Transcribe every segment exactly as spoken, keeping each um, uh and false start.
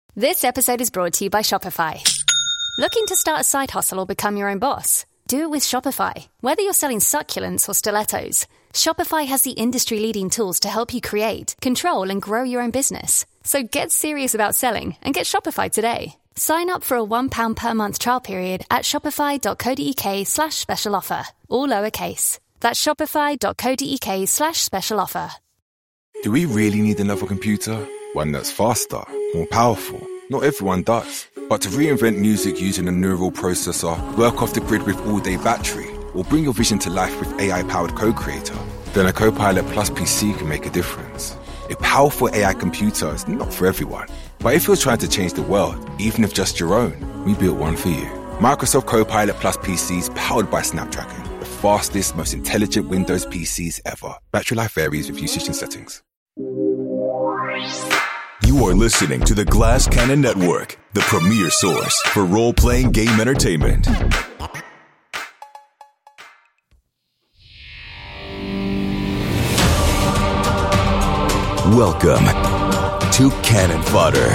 This episode is brought to you by Shopify. Looking to start a side hustle or become your own boss? Do it with Shopify. Whether you're selling succulents or stilettos, Shopify has the industry-leading tools to help you create, control, and grow your own business. So get serious about selling and get Shopify today. Sign up for a one pound per month trial period at shopify.co.uk slash special offer. All lowercase. That's shopify.co.uk slash special offer. Do we really need another computer? One that's faster, more powerful? Not everyone does. But to reinvent music using a neural processor, work off the grid with all-day battery, or bring your vision to life with A I-powered Co-Creator, then a Copilot Plus P C can make a difference. A powerful A I computer is not for everyone. But if you're trying to change the world, even if just your own, we built one for you. Microsoft Copilot Plus P Cs powered by Snapdragon. The fastest, most intelligent Windows P Cs ever. Battery life varies with usage and settings. You are listening to the Glass Cannon Network, the premier source for role-playing game entertainment. Welcome to Cannon Fodder,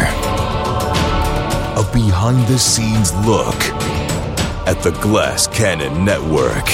a behind-the-scenes look at the Glass Cannon Network.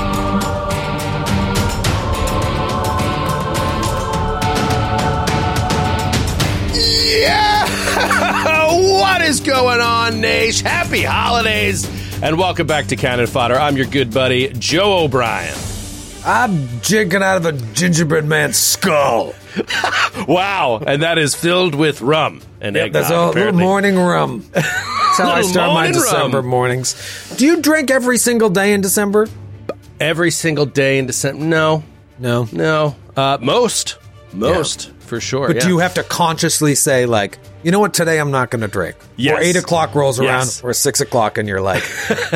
What is going on, Nash? Happy holidays, and welcome back to Cannon Fodder. I'm your good buddy, Joe O'Brien. I'm drinking out of a gingerbread man's skull. Wow, and that is filled with rum and Yep, eggnog, that's a little apparently. morning rum. That's how I Little start my morning December rum. mornings. Do you drink every single day in December? Every single day in December? No, No. no. Uh, most, most, for sure. But yeah. do you have to consciously say, like, you know what, today I'm not going to drink? Yes. Or eight o'clock rolls around, Yes. or six o'clock, and you're like,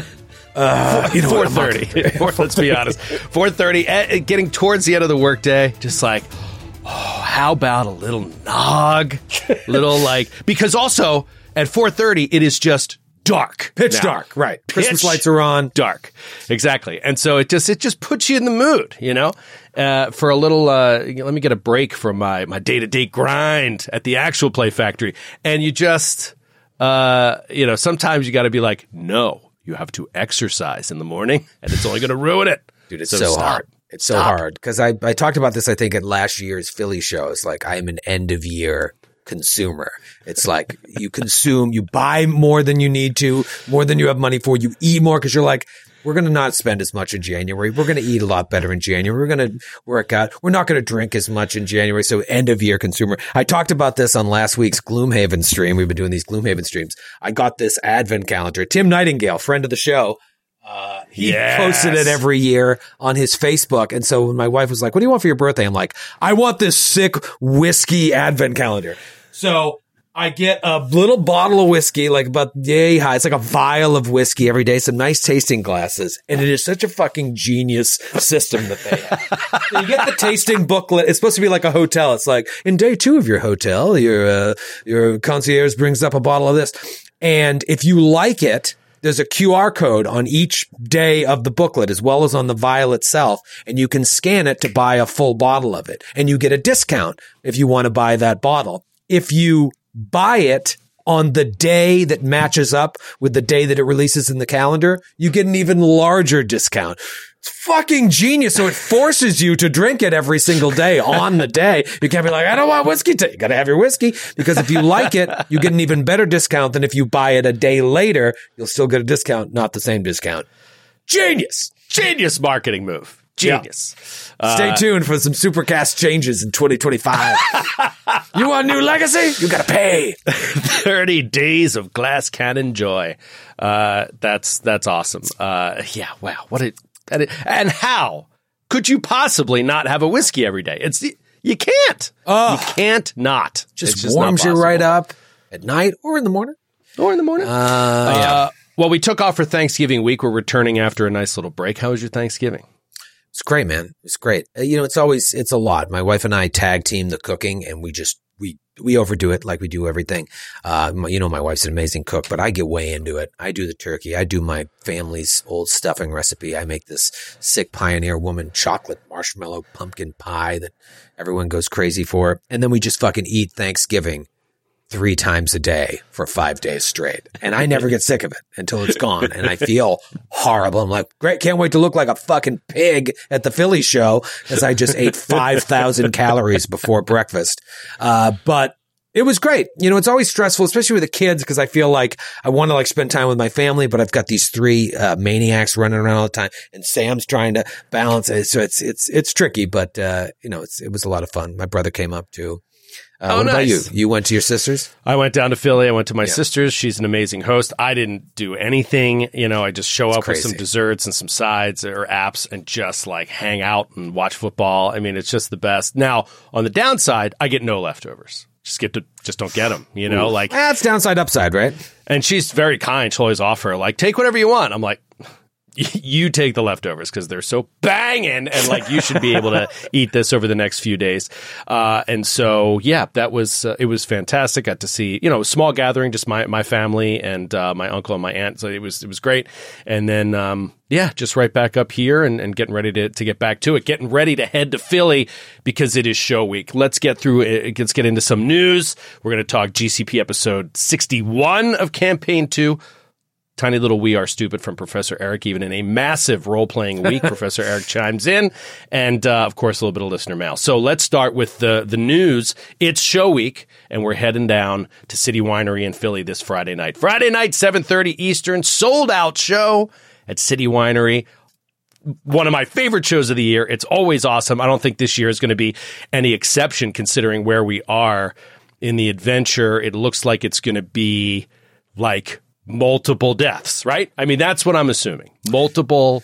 uh, you know four what, I'm not thirty. gonna drink. Let's be honest. four thirty, eh, getting towards the end of the workday, just like, oh, how about a little nog? Little like, because also at four thirty, it is just dark. Pitch now. dark, right. Christmas Pitch lights are on. Dark. Exactly. And so it just it just puts you in the mood, you know, uh, for a little, uh, let me get a break from my, my day-to-day grind at the actual Play Factory. And you just, uh, you know, sometimes you got to be like, no, you have to exercise in the morning and it's only going to ruin it. Dude, it's So so, stop. hard. It's so Stop. hard. Because I, I talked about this, I think, at last year's Philly show. It's like, I'm an end-of-year consumer. It's like you consume, you buy more than you need to, more than you have money for. You eat more because you're like, we're going to not spend as much in January. We're going to eat a lot better in January. We're going to work out. We're not going to drink as much in January. So end of year consumer. I talked about this on last week's Gloomhaven stream. We've been doing these Gloomhaven streams. I got this advent calendar. Tim Nightingale, friend of the show, Uh, he Yes. posted it every year on his Facebook. And so when my wife was like, what do you want for your birthday? I'm like, I want this sick whiskey advent calendar. So I get a little bottle of whiskey, like about yay high. It's like a vial of whiskey every day, some nice tasting glasses. And it is such a fucking genius system that they have. So you get the tasting booklet. It's supposed to be like a hotel. It's like, in day two of your hotel, your, uh, your concierge brings up a bottle of this. And if you like it, there's a Q R code on each day of the booklet as well as on the vial itself, and you can scan it to buy a full bottle of it. And you get a discount if you want to buy that bottle. If you buy it on the day that matches up with the day that it releases in the calendar, you get an even larger discount. It's fucking genius. So it forces you to drink it every single day on the day. You can't be like, I don't want whiskey today. You got to have your whiskey, because if you like it, you get an even better discount than if you buy it a day later. You'll still get a discount, not the same discount. Genius. Genius marketing move. Genius. Yeah. Stay tuned for some Supercast changes in twenty twenty-five. You want new legacy? You got to pay. thirty days of Glass Cannon joy. Uh, that's, that's awesome. Uh, yeah. Wow. What a, that is, and how could you possibly not have a whiskey every day? It's, you can't, Oh. you can't not. Just, It's just not warms you possible. right up at night or in the morning. Or in the morning. Uh, Uh, well, we took off for Thanksgiving week. We're returning after a nice little break. How was your Thanksgiving? It's great, man. It's great. Uh, You know, it's always, it's a lot. My wife and I tag team the cooking, and we just, we, we overdo it like we do everything. Uh, my- you know, my wife's an amazing cook, but I get way into it. I do the turkey. I do my family's old stuffing recipe. I make this sick Pioneer Woman chocolate marshmallow pumpkin pie that everyone goes crazy for. And then we just fucking eat Thanksgiving three times a day for five days straight. And I never get sick of it until it's gone. And I feel horrible. I'm like, great, can't wait to look like a fucking pig at the Philly show as I just ate five thousand calories before breakfast. Uh, but it was great. You know, it's always stressful, especially with the kids, because I feel like I want to like spend time with my family, but I've got these three uh, maniacs running around all the time, and Sam's trying to balance it. So it's it's it's tricky, but uh, you know, it's it was a lot of fun. My brother came up too. Uh, oh, what nice. about you? You went to your sister's? I went down to Philly. I went to my Yeah. sister's. She's an amazing host. I didn't do anything. You know, I just show It's up with some crazy. desserts and some sides or apps and just like hang out and watch football. I mean, it's just the best. Now, on the downside, I get no leftovers. Just get to, just don't get them, you know, like, That's downside, upside, right? and she's very kind. She'll always offer like, take whatever you want. I'm like, you take the leftovers because they're so banging, and like you should be able to eat this over the next few days. Uh, and so, yeah, that was uh, it was fantastic. Got to see, you know, a small gathering, just my my family and uh, my uncle and my aunt. So it was it was great. And then, um, yeah, just right back up here and, and getting ready to to get back to it. Getting ready to head to Philly because it is show week. Let's get through it. Let's get into some news. We're going to talk G C P episode sixty-one of Campaign two. Tiny little We Are Stupid from Professor Eric, even in a massive role-playing week. Professor Eric chimes in, and uh, of course, a little bit of listener mail. So let's start with the the news. It's show week, and we're heading down to City Winery in Philly this Friday night. Friday night, seven thirty Eastern, sold-out show at City Winery. One of my favorite shows of the year. It's always awesome. I don't think this year is going to be any exception, considering where we are in the adventure. It looks like it's going to be like multiple deaths, right? I mean, that's what I'm assuming. Multiple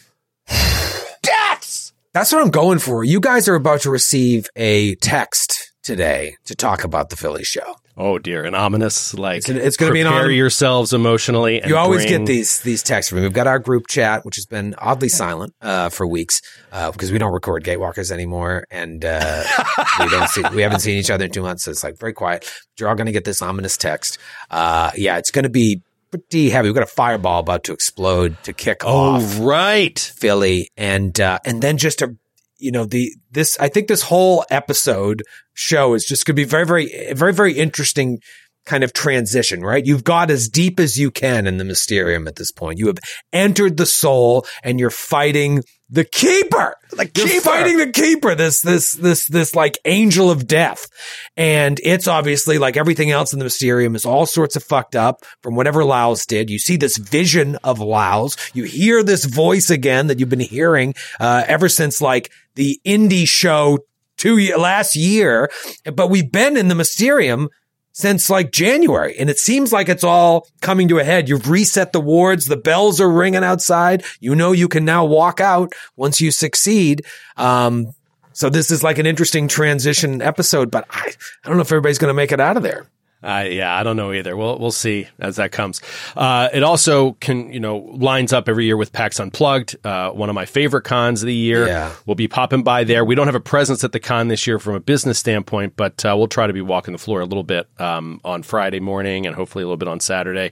deaths. That's what I'm going for. You guys are about to receive a text today to talk about the Philly show. Oh dear, an ominous like. It's, it's going to be an prepare ominous. yourselves emotionally. And You always bring- get these these texts from me. We've got our group chat, which has been oddly silent uh, for weeks uh, because we don't record Gatewalkers anymore, and uh, we don't see we haven't seen each other in two months. So it's like very quiet. But you're all going to get this ominous text. Uh, yeah, it's going to be pretty heavy. We've got a fireball about to explode to kick Oh off right. Philly, and uh, and then just a you know the this I think this whole episode show is just going to be very very very very interesting kind of transition, right? You've got as deep as you can in the Mysterium at this point. You have entered the soul, and you're fighting the Keeper. Like you're Keeper. fighting the Keeper. This this this this like angel of death, and it's obviously like everything else in the Mysterium is all sorts of fucked up from whatever Laos did. You see this vision of Laos. You hear this voice again that you've been hearing uh, ever since like the indie show two year, last year, but we've been in the Mysterium since like January, and it seems like it's all coming to a head. You've reset the wards. The bells are ringing outside. You know you can now walk out once you succeed. Um, so this is like an interesting transition episode, but I, I don't know if everybody's going to make it out of there. Uh, yeah, I don't know either. We'll we'll see as that comes. Uh, it also can you know lines up every year with PAX Unplugged, uh, one of my favorite cons of the year. Yeah. We'll be popping by there. We don't have a presence at the con this year from a business standpoint, but uh, we'll try to be walking the floor a little bit um, on Friday morning and hopefully a little bit on Saturday.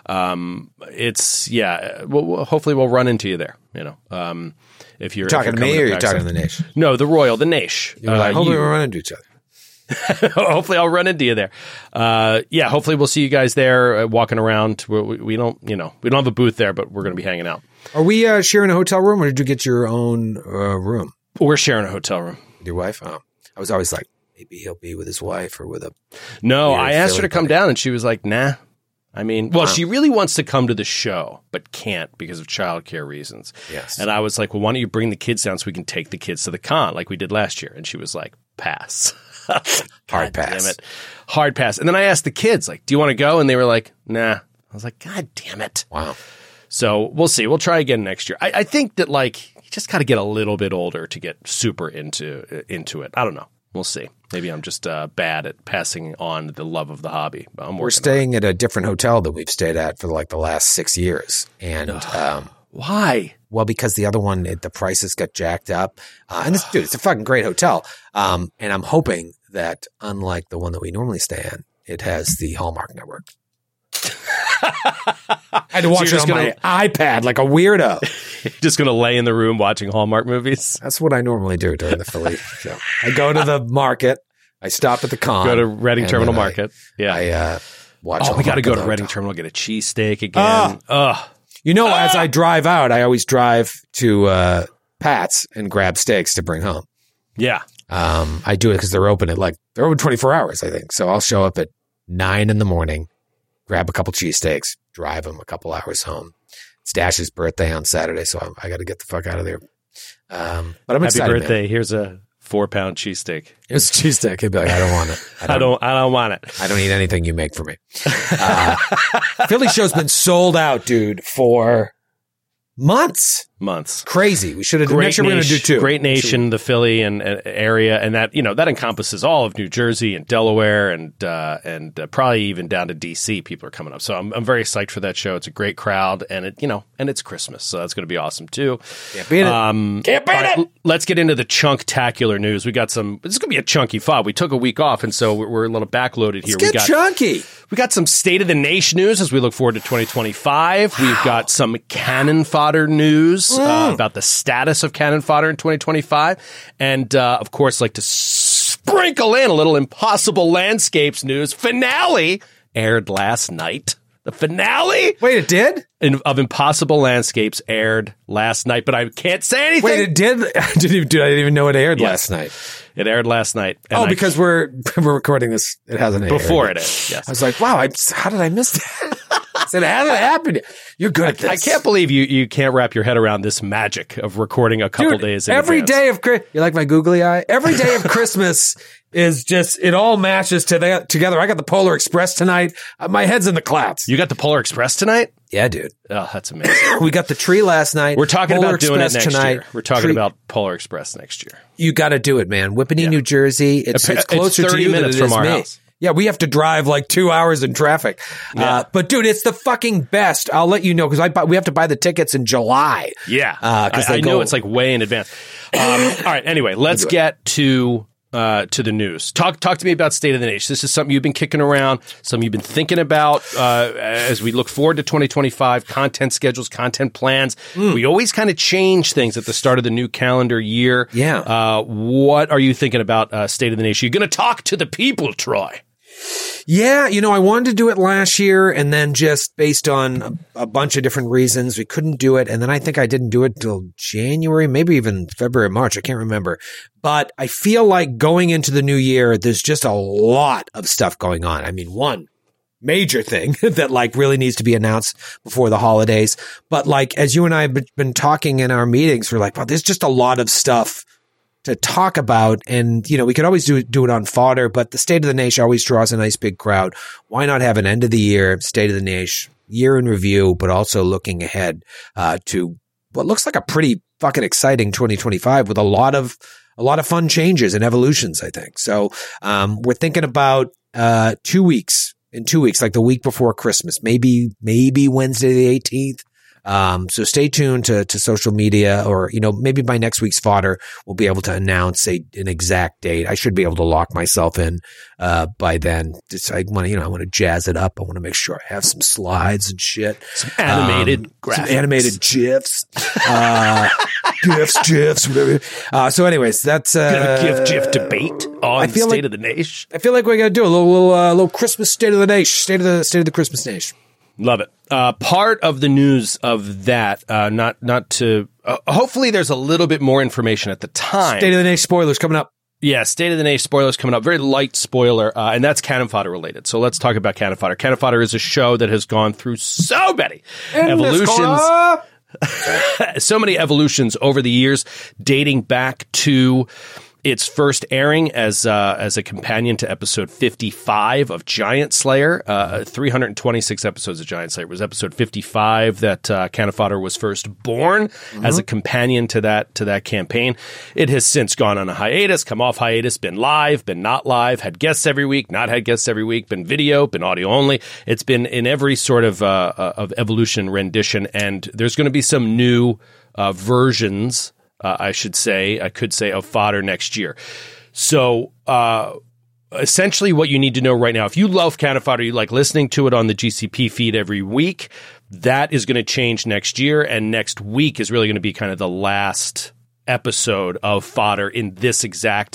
Um, it's yeah. We'll, we'll, hopefully we'll run into you there. You know, um, if you're, You're talking if to you're me coming or you're PAX talking to Un- the nation? No, the Royal, the Naish. You're like, Uh, hopefully you- we're running into each other. hopefully I'll run into you there. Uh, yeah, hopefully we'll see you guys there uh, walking around. We, we, we don't, you know, we don't have a booth there, but we're going to be hanging out. Are we uh, sharing a hotel room, or did you get your own uh, room? We're sharing a hotel room. With your wife? Oh. I was always like, maybe he'll be with his wife or with a. No, Weird I asked her Philly to come buddy. down and she was like, nah. I mean, well, she really wants to come to the show, but can't because of childcare reasons. Yes. And I was like, well, why don't you bring the kids down so we can take the kids to the con like we did last year? And she was like, pass. Hard God pass. Damn it. Hard pass. And then I asked the kids, like, do you want to go? And they were like, nah. I was like, God damn it. Wow. So we'll see. We'll try again next year. I, I think that like you just got to get a little bit older to get super into into it. I don't know. We'll see. Maybe I'm just uh, bad at passing on the love of the hobby. But I'm We're working on staying at a different hotel that we've stayed at for like the last six years. And, um, it. Why? well, because the other one, it, the prices got jacked up. Uh, and this, dude, it's a fucking great hotel. Um, and I'm hoping that unlike the one that we normally stay in, it has the Hallmark Network. I had to watch you're it on just gonna- my iPad like a weirdo. Just going to lay in the room watching Hallmark movies? That's what I normally do during the Philly show. I go to the market. I stop at the con. Go to Reading and Terminal then I- Market. Yeah. I uh, watch. oh, a we got to hunk go of to the Reading hotel. Terminal, get a cheesesteak again. Ugh. You know, as I drive out, I always drive to uh, Pat's and grab steaks to bring home. Yeah. Um, I do it because they're open at like they're open twenty-four hours, I think. So I'll show up at nine in the morning, grab a couple cheesesteaks, drive them a couple hours home. It's Dash's birthday on Saturday, so I'm, I got to get the fuck out of there. Um, but I'm Happy excited. birthday. Man. Here's a four pound cheesesteak. It's a cheesesteak. He'd be like, I don't want it. I don't, I don't want it. I don't eat anything you make for me. Uh, Philly show's been sold out, dude, for months. Months. Crazy. We should have. Great Next year we're going to do nation, two. great nation, the Philly and uh, area, and that you know that encompasses all of New Jersey and Delaware, and uh, and uh, probably even down to D C. People are coming up, so I'm I'm very psyched for that show. It's a great crowd, and it you know and it's Christmas, so that's going to be awesome too. Can't beat it. Um, Can't beat all right, it. Let's get into the chunk-tacular news. We got some. This is going to be a chunky fob. We took a week off, and so we're, we're a little backloaded here. Let's get we got chunky. we got some state of the nation news as we look forward to twenty twenty-five. We've got some cannon fodder news uh, about the status of cannon fodder in twenty twenty-five. And, uh, of course, like to sprinkle in a little Impossible Landscapes news. Finale aired last night. The finale Wait, it did? in, of Impossible Landscapes aired last night, but I can't say anything. Wait, it did? I didn't even, dude, I didn't even know it aired Yes. last night. It aired last night. and Oh, I- because we're we're recording this. It hasn't aired. before it aired, yes. I was like, wow, I, how did I miss that? I said, how did it happen? You're good at this. I can't believe you, you can't wrap your head around this magic of recording a couple Dude, days in every advance. day of Christmas, you like my googly eye? Every day of Christmas is just, it all matches to the, together. I got the Polar Express tonight. Uh, my head's in the clouds. You got the Polar Express tonight? Yeah, dude. Oh, that's amazing. We got the tree last night. We're talking Polar about doing it Express next tonight. year. We're talking Tree- about Polar Express next year. You got to do it, man. Whippany, New Jersey. It's, It's it's closer to thirty you than minutes it from is our me. house. Yeah, we have to drive like two hours in traffic. Yeah. Uh, but dude, it's the fucking best. I'll let you know because I buy, we have to buy the tickets in July. Yeah. Uh, 'cause I, they I go- know it's like way in advance. Um, all right. Anyway, let's get to uh, to the news. Talk talk to me about State of the Nation. This is something you've been kicking around, something you've been thinking about uh, as we look forward to twenty twenty-five, content schedules, content plans. Mm. We always kind of change things at the start of the new calendar year. Yeah. Uh, what are you thinking about uh, State of the Nation? You're going to talk to the people, Troy. Yeah, you know, I wanted to do it last year, and then just based on a, a bunch of different reasons, we couldn't do it. And then I think I didn't do it till January, maybe even February, March. I can't remember. But I feel like going into the new year, there's just a lot of stuff going on. I mean, one major thing that like really needs to be announced before the holidays. But like, as you and I have been talking in our meetings, we're like, well, there's just a lot of stuff to talk about. And, you know, we could always do, do it on fodder, but the State of the Nation always draws a nice big crowd. Why not have an end of the year State of the Nation year in review, but also looking ahead uh, to what looks like a pretty fucking exciting twenty twenty-five with a lot of, a lot of fun changes and evolutions, I think. So um, we're thinking about uh, two weeks in two weeks, like the week before Christmas, maybe, maybe Wednesday the eighteenth. Um, so stay tuned to, to social media, or, you know, maybe by next week's fodder, we'll be able to announce a, an exact date. I should be able to lock myself in, uh, by then. Just, I want to, you know, I want to jazz it up. I want to make sure I have some slides and shit. Some animated um, graphics. some animated GIFs, uh, GIFs, GIFs, whatever. Uh, so anyways, that's, uh, Give GIF debate on I the feel State like- of the Nation. I feel like we got to do a little, little, uh, little Christmas State of the Nation, State of the, State of the Christmas Nation. Love it. Uh, part of the news of that, uh, not not to. Uh, hopefully, there's a little bit more information at the time. State of the Nation spoilers coming up. Yeah, State of the Nation spoilers coming up. Very light spoiler, uh, and that's Cannon Fodder related. So let's talk about Cannon Fodder. Cannon Fodder is a show that has gone through so many evolutions, so many evolutions over the years, dating back to its first airing as uh, as a companion to episode fifty-five of Giant Slayer. Uh, three hundred twenty-six episodes of Giant Slayer. It was episode fifty-five that uh, Cannon Fodder was first born mm-hmm. as a companion to that to that campaign. It has since gone on a hiatus, come off hiatus, been live, been not live, had guests every week, not had guests every week, been video, been audio only. It's been in every sort of uh, of evolution rendition, and there's going to be some new uh, versions. Uh, I should say, I could say, of fodder next year. So, uh, essentially what you need to know right now, if you love Cannon Fodder, you like listening to it on the G C P feed every week, that is going to change next year. And next week is really going to be kind of the last episode of fodder in this exact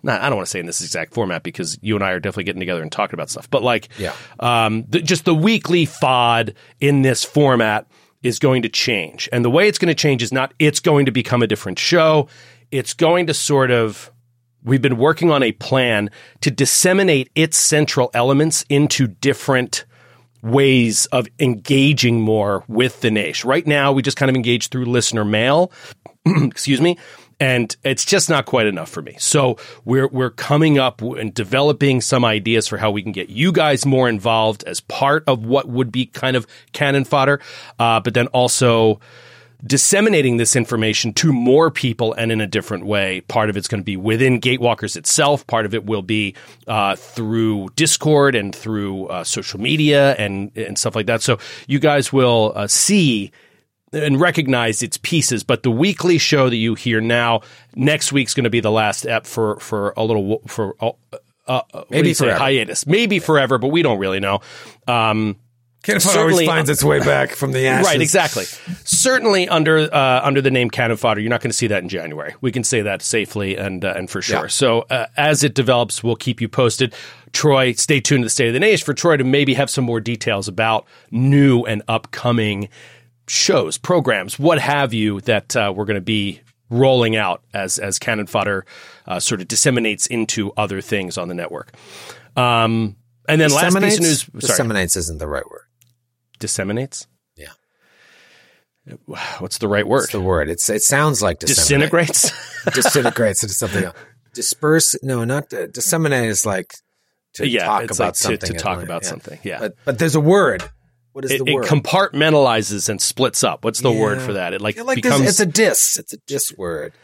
not, I don't want to say in this exact format because you and I are definitely getting together and talking about stuff, but like, Yeah. um, the, just the weekly F O D in this format is going to change. And the way it's going to change is not it's going to become a different show. It's going to sort of, we've been working on a plan to disseminate its central elements into different ways of engaging more with the Nation. Right now, we just kind of engage through listener mail, excuse me, and it's just not quite enough for me. So we're we're coming up and developing some ideas for how we can get you guys more involved as part of what would be kind of cannon fodder, uh, but then also disseminating this information to more people and in a different way. Part of it's going to be within Gatewalkers itself. Part of it will be uh, through Discord and through uh, social media and, and stuff like that. So you guys will uh, see and recognize its pieces. But the weekly show that you hear now, next week's going to be the last ep for, for a little, for uh, uh, maybe forever. hiatus, maybe forever, but we don't really know. Um, Cannon Fodder always finds its way back from the ashes. Right, exactly. Certainly under uh, under the name Cannon Fodder, you're not going to see that in January. We can say that safely and uh, and for sure. Yeah. So uh, as it develops, we'll keep you posted. Troy, stay tuned to the State of the Nation for Troy to maybe have some more details about new and upcoming shows, programs, what have you, that uh, we're going to be rolling out as as Cannon Fodder uh, sort of disseminates into other things on the network. Um, and then last piece of news. Sorry. Disseminates isn't the right word. Disseminates? Yeah. What's the right word? What's the word? It's it sounds like disseminate. Disintegrates? Disintegrates into something else. Disperse? No, not uh, disseminate is like to yeah, talk it's about like to, something. to talk like, about yeah. something. Yeah. But, but there's a word. What is it, the it word? compartmentalizes and splits up. What's the Yeah. word for that? It like, Yeah, like becomes this, it's a dis. It's a dis word.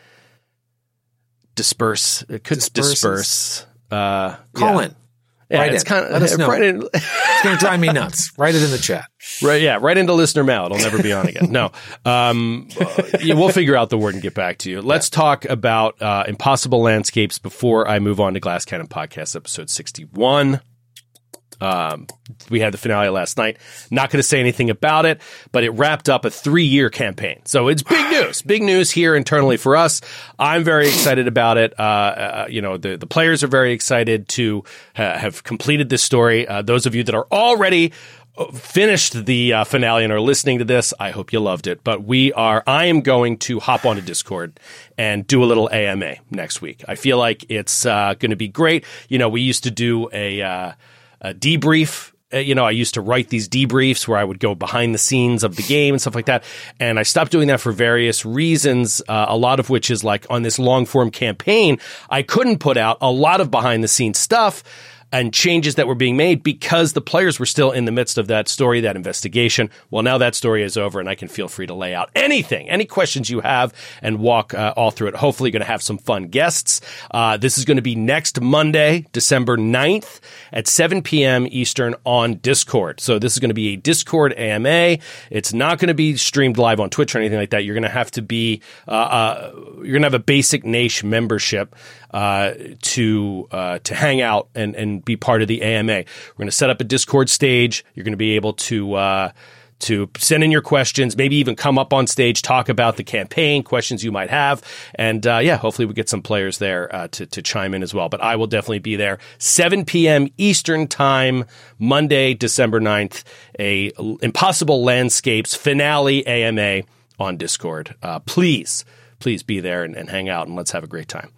disperse. It could Disperses. disperse. Uh, Call yeah. in. Yeah, Write it's in. kind of Let us know. Right, in, It's going to drive me nuts. Write it in the chat. right, yeah, right into listener mail. It'll never be on again. No, um, uh, yeah, we'll figure out the word and get back to you. Let's talk about uh, Impossible Landscapes before I move on to Glass Cannon Podcast episode sixty-one. Um, we had the finale last night. Not going to say anything about it, but it wrapped up a three-year campaign. So it's big news. Big news here internally for us. I'm very excited about it. Uh, uh, you know, the, the players are very excited to uh, have completed this story. Uh, those of you that are already finished the uh, finale and are listening to this, I hope you loved it. But we are, I am going to hop onto Discord and do a little A M A next week. I feel like it's uh, going to be great. You know, we used to do a, uh, a debrief. Uh, you know, I used to write these debriefs where I would go behind the scenes of the game and stuff like that. And I stopped doing that for various reasons, uh, a lot of which is like on this long form campaign, I couldn't put out a lot of behind the scenes stuff and changes that were being made because the players were still in the midst of that story, that investigation. Well, now that story is over and I can feel free to lay out anything, any questions you have and walk uh, all through it. Hopefully going to have some fun guests. Uh, this is going to be next Monday, December ninth at seven p.m. Eastern on Discord. So this is going to be a Discord A M A. It's not going to be streamed live on Twitch or anything like that. You're going to have to be, uh, uh, you're going to have a basic Nation membership uh, to, uh, to hang out and, and be part of the A M A. We're going to set up a Discord stage. You're going to be able to uh, to send in your questions, maybe even come up on stage, talk about the campaign, questions you might have. And uh, yeah, hopefully we get some players there uh, to, to chime in as well. But I will definitely be there. seven p.m. Eastern time, Monday, December ninth, a Impossible Landscapes finale A M A on Discord. Uh, please, please be there and, and hang out and let's have a great time.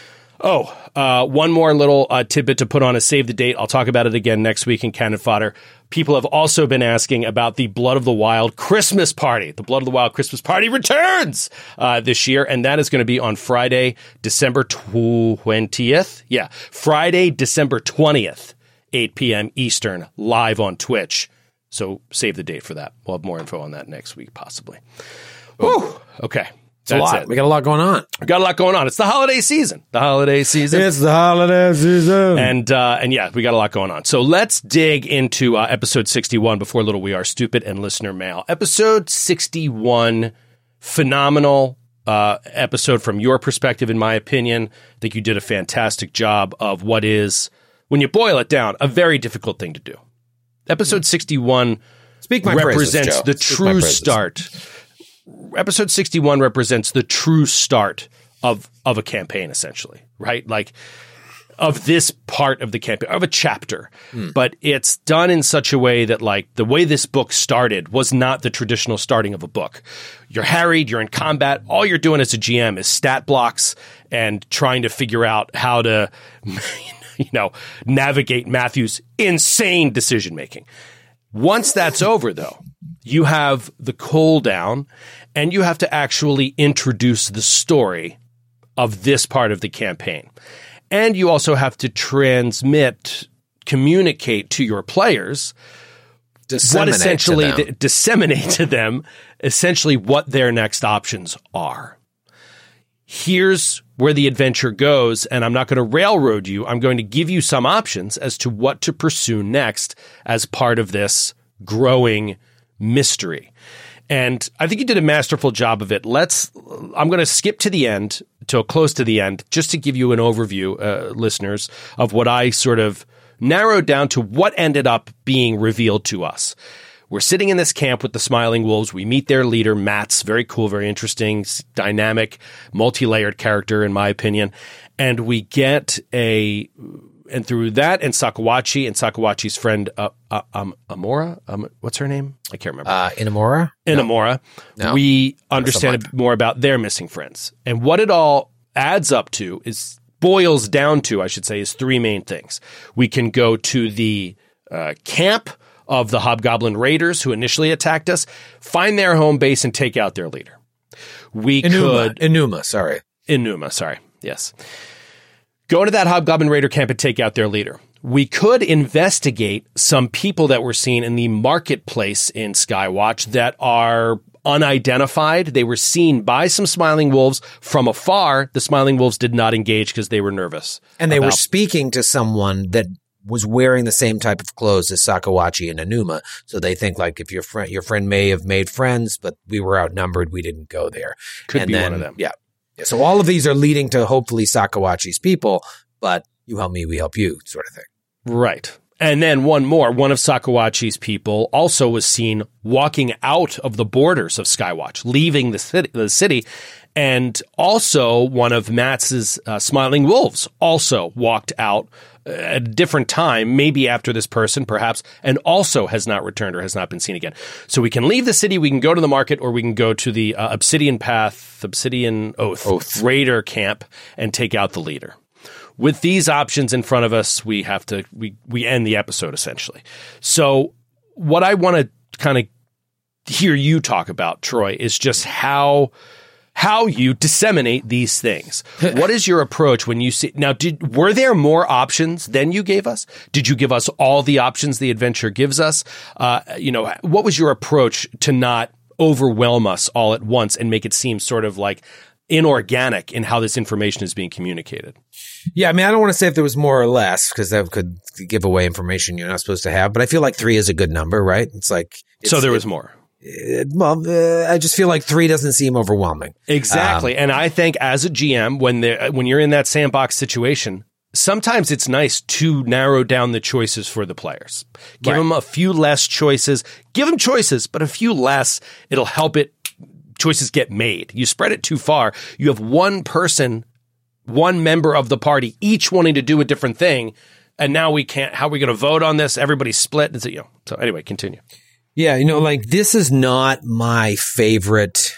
Oh, uh, one more little uh, tidbit to put on a save the date. I'll talk about it again next week in Cannon Fodder. People have also been asking about the Blood of the Wild Christmas party. The Blood of the Wild Christmas party returns uh, this year, and that is going to be on Friday, December twentieth. Yeah, Friday, December twentieth, eight p.m. Eastern, live on Twitch. So save the date for that. We'll have more info on that next week, possibly. Whew. Okay. It's a lot. It. We got a lot going on. We got a lot going on. It's the holiday season. The holiday season. It's the holiday season. And, uh, and yeah, we got a lot going on. So let's dig into uh, episode sixty-one before Little We Are Stupid and listener mail. Episode sixty-one, phenomenal uh, episode from your perspective, in my opinion. I think you did a fantastic job of what is, when you boil it down, a very difficult thing to do. Episode sixty-one Speak my represents praises, the Speak my true praises. start. Episode sixty-one represents the true start of of a campaign, essentially, right? Like of this part of the campaign, of a chapter. Hmm. But it's done in such a way that, like, the way this book started was not the traditional starting of a book. You're harried, you're in combat. All you're doing as a G M is stat blocks and trying to figure out how to, you know, navigate Matthew's insane decision making. Once that's over, though, you have the cool down and you have to actually introduce the story of this part of the campaign. And you also have to transmit, communicate to your players disseminate what essentially to them. The, disseminate to them essentially what their next options are. Here's where the adventure goes, and I'm not going to railroad you. I'm going to give you some options as to what to pursue next as part of this growing mystery. And I think you did a masterful job of it. Let's, I'm going to skip to the end, to close to the end, just to give you an overview, uh, listeners, of what I sort of narrowed down to what ended up being revealed to us. We're sitting in this camp with the Smiling Wolves. We meet their leader, Mats. Very cool, very interesting, dynamic, multi-layered character, in my opinion. And we get a... And through that and Sakawachi and Sakawachi's friend, uh, uh, um, Amora, um, what's her name? I can't remember. Uh, Inamura? Inamura. No. We understand like more about their missing friends. And what it all adds up to is, boils down to, I should say, is three main things. We can go to the uh, camp of the Hobgoblin Raiders who initially attacked us, find their home base and take out their leader. We Enuma. could... Enuma, sorry. Enuma, sorry. Yes. Go to that Hobgoblin Raider camp and take out their leader. We could investigate some people that were seen in the marketplace in Skywatch that are unidentified. They were seen by some Smiling Wolves from afar. The Smiling Wolves did not engage because they were nervous. And they about- were speaking to someone that was wearing the same type of clothes as Sakawachi and Enuma. So they think, like, if your friend, your friend may have made friends, but we were outnumbered, we didn't go there. Could and be then, one of them. Yeah. So all of these are leading to hopefully Sakawachi's people, but you help me, we help you sort of thing. Right. And then one more, one of Sakawachi's people also was seen walking out of the borders of Skywatch, leaving the city, the city. And also one of Mats's uh, Smiling Wolves also walked out at a different time, maybe after this person, perhaps, and also has not returned or has not been seen again. So we can leave the city, we can go to the market, or we can go to the uh, Obsidian Path, Obsidian Oath, Oath Raider camp and take out the leader. With these options in front of us, we have to, we, we end the episode essentially. So what I want to kind of hear you talk about, Troy, is just how, how you disseminate these things. What is your approach when you see, now did, were there more options than you gave us? Did you give us all the options the adventure gives us? Uh, you know, what was your approach to not overwhelm us all at once and make it seem sort of like inorganic in how this information is being communicated? Yeah, I mean, I don't want to say if there was more or less because that could give away information you're not supposed to have, but I feel like three is a good number, right? It's like it's, so there was more. It, well, uh, I just feel like three doesn't seem overwhelming. Exactly, um, and I think as a G M, when there when you're in that sandbox situation, sometimes it's nice to narrow down the choices for the players. Give right. them a few less choices. Give them choices, but a few less. It'll help it. Choices get made. You spread it too far. You have one person, one member of the party, each wanting to do a different thing. And now we can't, how are we going to vote on this? Everybody's split. And so, you know, so anyway, continue. Yeah. You know, like this is not my favorite,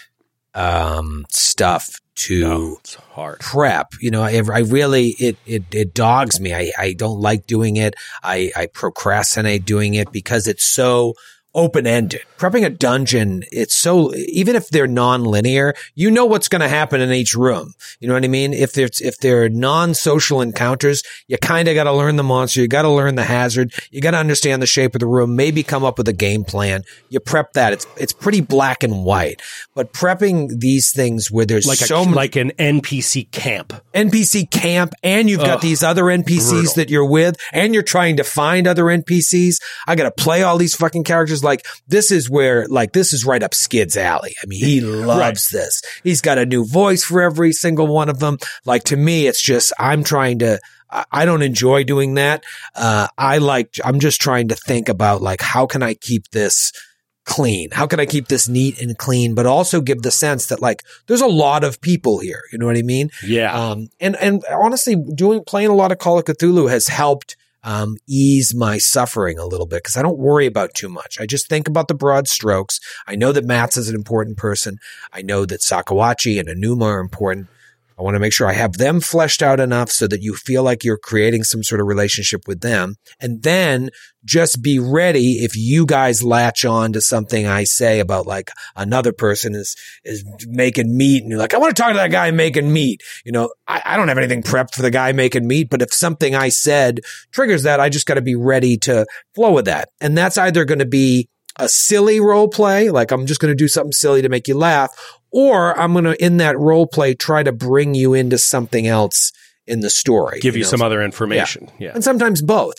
um, stuff to no, it's hard. prep. You know, I, I really, it, it, it dogs me. I, I don't like doing it. I, I procrastinate doing it because it's so open-ended. Prepping a dungeon, it's so, even if they're non-linear, you know what's going to happen in each room. You know what I mean? If there's, if they're non-social encounters, you kind of got to learn the monster. You got to learn the hazard. You got to understand the shape of the room, maybe come up with a game plan. You prep that. It's, it's pretty black and white. But prepping these things where there's like so a, much, like an N P C camp, N P C camp, and you've got Ugh, these other N P Cs brutal. that you're with, and you're trying to find other N P Cs. I got to play all these fucking characters. Like, this is where, like, this is right up Skid's alley. I mean, he loves right. this. He's got a new voice for every single one of them. Like, to me, it's just, I'm trying to, I don't enjoy doing that. Uh, I like, I'm just trying to think about, like, how can I keep this clean? How can I keep this neat and clean, but also give the sense that like there's a lot of people here. You know what I mean? Yeah. Um, and, and honestly, doing, playing a lot of Call of Cthulhu has helped um, ease my suffering a little bit because I don't worry about too much. I just think about the broad strokes. I know that Mats is an important person. I know that Sakawachi and Enuma are important. I want to make sure I have them fleshed out enough so that you feel like you're creating some sort of relationship with them. And then just be ready if you guys latch on to something I say about like another person is, is making meat and you're like, I want to talk to that guy making meat. You know, I, I don't have anything prepped for the guy making meat, but if something I said triggers that, I just got to be ready to flow with that. And that's either going to be a silly role play, like I'm just going to do something silly to make you laugh, or I'm going to, in that role play, try to bring you into something else in the story. Give you, you know? some other information. Yeah. yeah. And sometimes both.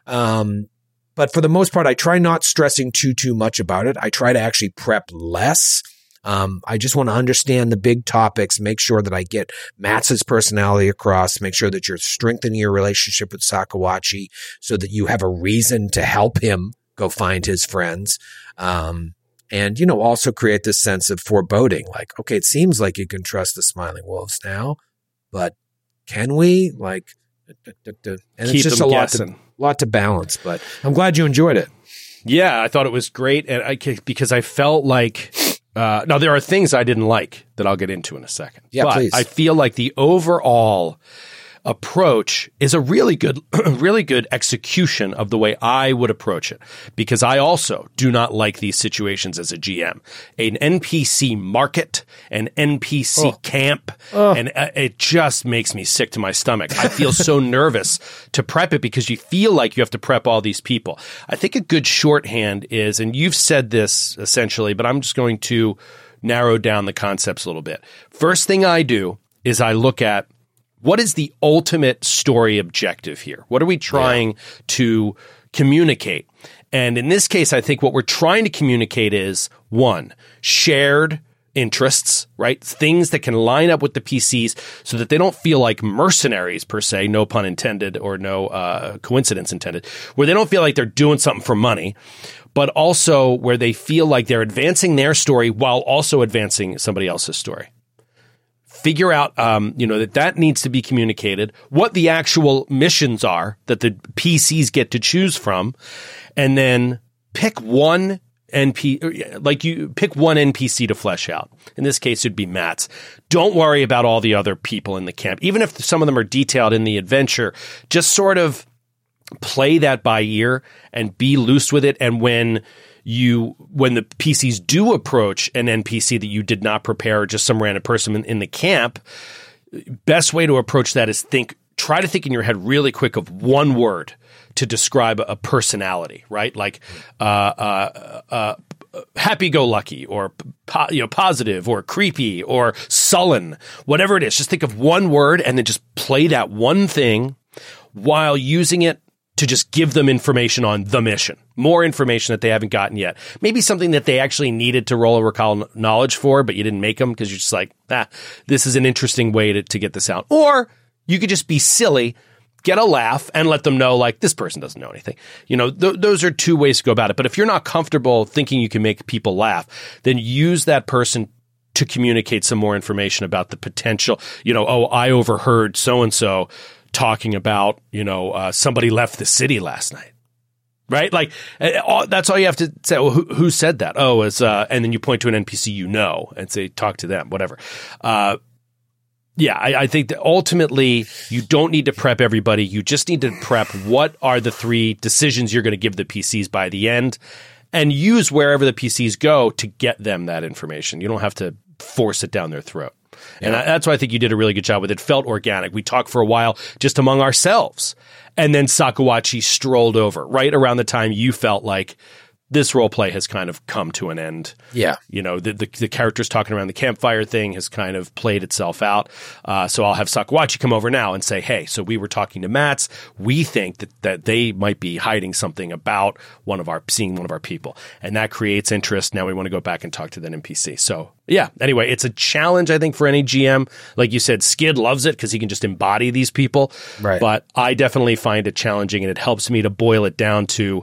Um, but for the most part, I try not stressing too, too much about it. I try to actually prep less. Um, I just want to understand the big topics, make sure that I get Mats's personality across, make sure that you're strengthening your relationship with Sakawachi so that you have a reason to help him go find his friends. Um, And, you know, also create this sense of foreboding. Like, okay, it seems like you can trust the Smiling Wolves now, but can we? Like, and Keep it's just a lot to, lot to balance. But I'm glad you enjoyed it. Yeah, I thought it was great, and I because I felt like uh, now there are things I didn't like that I'll get into in a second. Yeah, but please. I feel like the overall approach is a really good, really good execution of the way I would approach it, because I also do not like these situations as a G M. An N P C market, an N P C Oh. camp, Oh. and uh, it just makes me sick to my stomach. I feel so nervous to prep it because you feel like you have to prep all these people. I think a good shorthand is, and you've said this essentially, but I'm just going to narrow down the concepts a little bit. First thing I do is I look at what is the ultimate story objective here? What are we trying yeah. to communicate? And in this case, I think what we're trying to communicate is, one, shared interests, right? Things that can line up with the P Cs so that they don't feel like mercenaries per se, no pun intended or no uh, coincidence intended, where they don't feel like they're doing something for money, but also where they feel like they're advancing their story while also advancing somebody else's story. Figure out, um, you know, that that needs to be communicated, what the actual missions are that the P Cs get to choose from, and then pick one N P, like you pick one N P C to flesh out. In this case, it'd be Mats. Don't worry about all the other people in the camp. Even if some of them are detailed in the adventure, just sort of play that by ear and be loose with it. And when you, when the P Cs do approach an N P C that you did not prepare, or just some random person in, in the camp, best way to approach that is think, try to think in your head really quick of one word to describe a personality, right? Like, uh, uh, uh, happy-go-lucky, or po- you know, positive, or creepy, or sullen, whatever it is. Just think of one word and then just play that one thing while using it to just give them information on the mission, more information that they haven't gotten yet. Maybe something that they actually needed to roll a recall knowledge for, but you didn't make them because you're just like, ah, this is an interesting way to, to get this out. Or you could just be silly, get a laugh, and let them know, like, this person doesn't know anything. You know, th- those are two ways to go about it. But if you're not comfortable thinking you can make people laugh, then use that person to communicate some more information about the potential. You know, oh, I overheard so-and-so talking about, you know, uh, somebody left the city last night, right? Like, uh, that's all you have to say. Well, who, who said that? Oh, it's, uh, and then you point to an N P C you know and say, talk to them, whatever. Uh, yeah, I, I think that ultimately you don't need to prep everybody. You just need to prep what are the three decisions you're going to give the P Cs by the end, and use wherever the P Cs go to get them that information. You don't have to force it down their throat. And yeah. I, that's why I think you did a really good job with it. It felt organic. We talked for a while just among ourselves. And then Sakawachi strolled over right around the time you felt like this role play has kind of come to an end. Yeah. You know, the, the, the characters talking around the campfire thing has kind of played itself out. Uh, so I'll have Sakawachi come over now and say, hey, so we were talking to Mats. We think that, that they might be hiding something about one of our, seeing one of our people. And that creates interest. Now we want to go back and talk to that N P C. So yeah, anyway, it's a challenge, I think, for any G M. Like you said, Skid loves it because he can just embody these people. Right. But I definitely find it challenging, and it helps me to boil it down to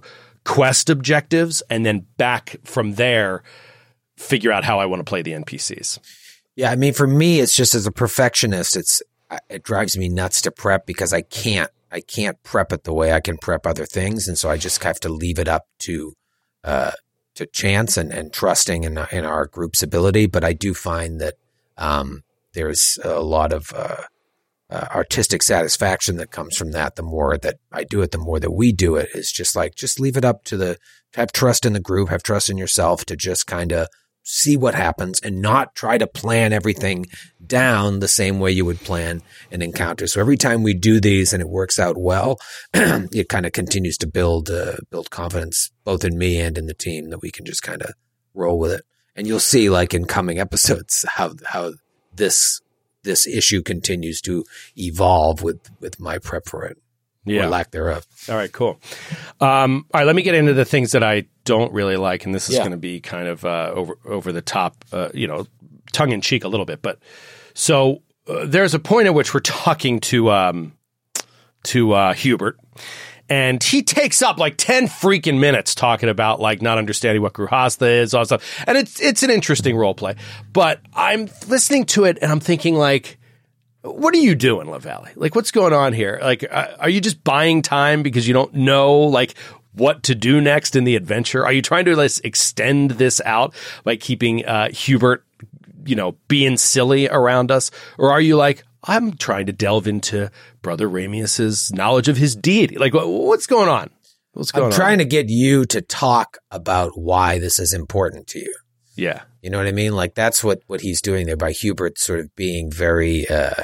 quest objectives, and then back from there, figure out how I want to play the N P Cs. Yeah, I mean, for me, it's just as a perfectionist, it's it drives me nuts to prep because I can't I can't prep it the way I can prep other things, and so I just have to leave it up to uh, to chance and, and trusting in in our group's ability. But I do find that um, there's a lot of uh, uh, artistic satisfaction that comes from that. The more that I do it, the more that we do it. It's just like just leave it up to the have trust in the group, have trust in yourself to just kind of see what happens and not try to plan everything down the same way you would plan an encounter. So every time we do these and it works out well, it kind of continues to build uh, build confidence both in me and in the team that we can just kind of roll with it. And you'll see, like in coming episodes, how how this this issue continues to evolve with with my prep for it. Yeah. Or lack thereof. All right, cool. Um, all right, let me get into the things that I don't really like, and this is Yeah. going to be kind of uh, over over the top, uh, you know, tongue in cheek a little bit. But so uh, there's a point at which we're talking to um, to uh, Hubert, and he takes up like ten freaking minutes talking about like not understanding what Gruhastha is, all that stuff, and it's it's an interesting role play. But I'm listening to it, and I'm thinking like, what are you doing, LaValle? Like, what's going on here? Like, uh, are you just buying time because you don't know, like, what to do next in the adventure? Are you trying to like, extend this out by keeping uh, Hubert, you know, being silly around us? Or are you like, I'm trying to delve into Brother Ramius's knowledge of his deity? Like, what, what's going on? What's going I'm on? trying to get you to talk about why this is important to you. Yeah. You know what I mean? Like, that's what, what he's doing there by Hubert sort of being very, uh,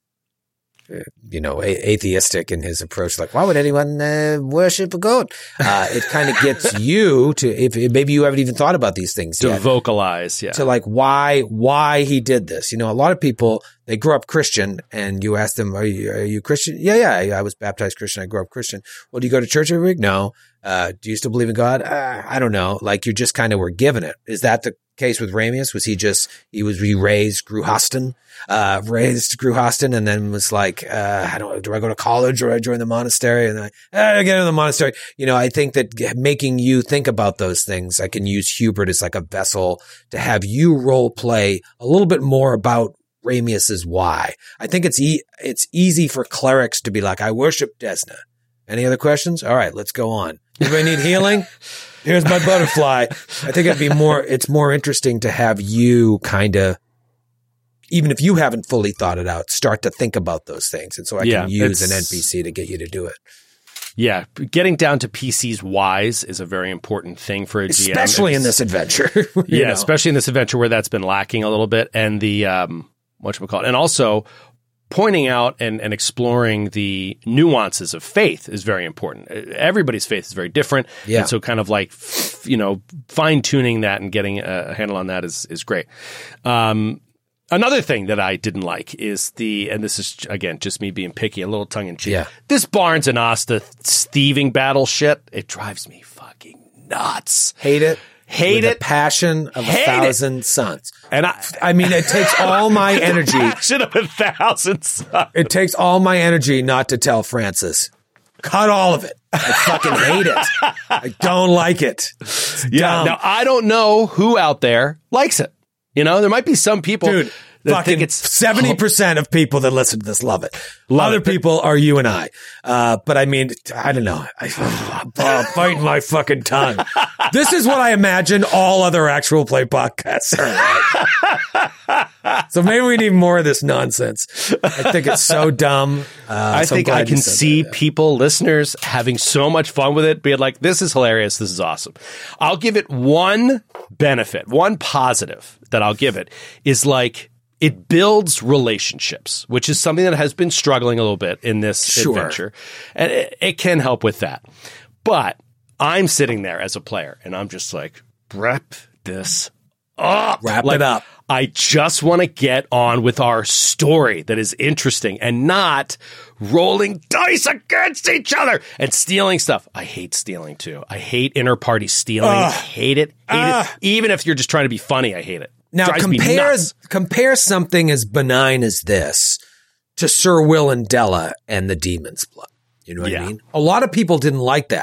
you know, a- atheistic in his approach. Like, why would anyone uh, worship a goat? Uh, it kind of gets you to, if maybe you haven't even thought about these things To yet, vocalize, yeah. to like why why he did this. You know, a lot of people, they grew up Christian, and you ask them, "Are you are you Christian?" Yeah, yeah, I, I was baptized Christian. I grew up Christian. Well, do you go to church every week? No. Uh, do you still believe in God? Uh, I don't know. Like, you just kind of were given it. Is that the case with Ramius? Was he just he was he raised Gruhastan, uh, raised Gruhastan, and then was like, uh, I don't. Do I go to college or do I join the monastery? And I, uh, I get into the monastery. You know, I think that making you think about those things, I can use Hubert as like a vessel to have you role play a little bit more about Ramius's why. I think it's e- it's easy for clerics to be like, I worship Desna. Any other questions? All right, let's go on. Anybody need healing? Here's my butterfly. I think it'd be more, it's more interesting to have you kind of, even if you haven't fully thought it out, start to think about those things. And so I Yeah, can use it's- an N P C to get you to do it. Yeah, getting down to P C's whys is a very important thing for a G M. Especially in It's- this adventure. you Yeah, know. especially in this adventure where that's been lacking a little bit. And the, um, whatchamacallit, and also pointing out and, and exploring the nuances of faith is very important. Everybody's faith is very different. Yeah. And so kind of like, f- you know, fine tuning that and getting a handle on that is, is great. Um, another thing that I didn't like is the, and this is again, just me being picky, a little tongue in cheek. Yeah. This Barnes and Asta thieving battle shit, it drives me fucking nuts. Hate it. Hate with it. the passion of Hate a thousand suns. And I, I mean, it takes all my energy. passion of a thousand suns. It takes all my energy not to tell Francis. Cut all of it. I fucking hate it. I don't like it. It's Yeah. dumb. Now, I don't know who out there likes it. You know, there might be some people Dude, that fucking think it's seventy percent of people that listen to this love it. Love Other it. people are you and I. Uh, but I mean, I don't know. I, I'm fighting my fucking tongue. This is what I imagine all other actual play podcasts are like. So maybe we need more of this nonsense. I think it's so dumb. Uh, I so I'm think I glad you can said see that, yeah. people, listeners, having so much fun with it, being like, this is hilarious. This is awesome. I'll give it one benefit, one positive that I'll give it is like, it builds relationships, which is something that has been struggling a little bit in this Sure. adventure. And it, it can help with that. But I'm sitting there as a player and I'm just like, wrap this up. Wrap Like, it up. I just want to get on with our story that is interesting and not rolling dice against each other and stealing stuff. I hate stealing too. I hate inter-party stealing. Ugh. Hate it. Hate Ugh. it. Even if you're just trying to be funny, I hate it. Now Drives me compare nuts. compare something as benign as this to Sir Will and Della and the Demon's Blood. You know what Yeah. I mean? A lot of people didn't like that.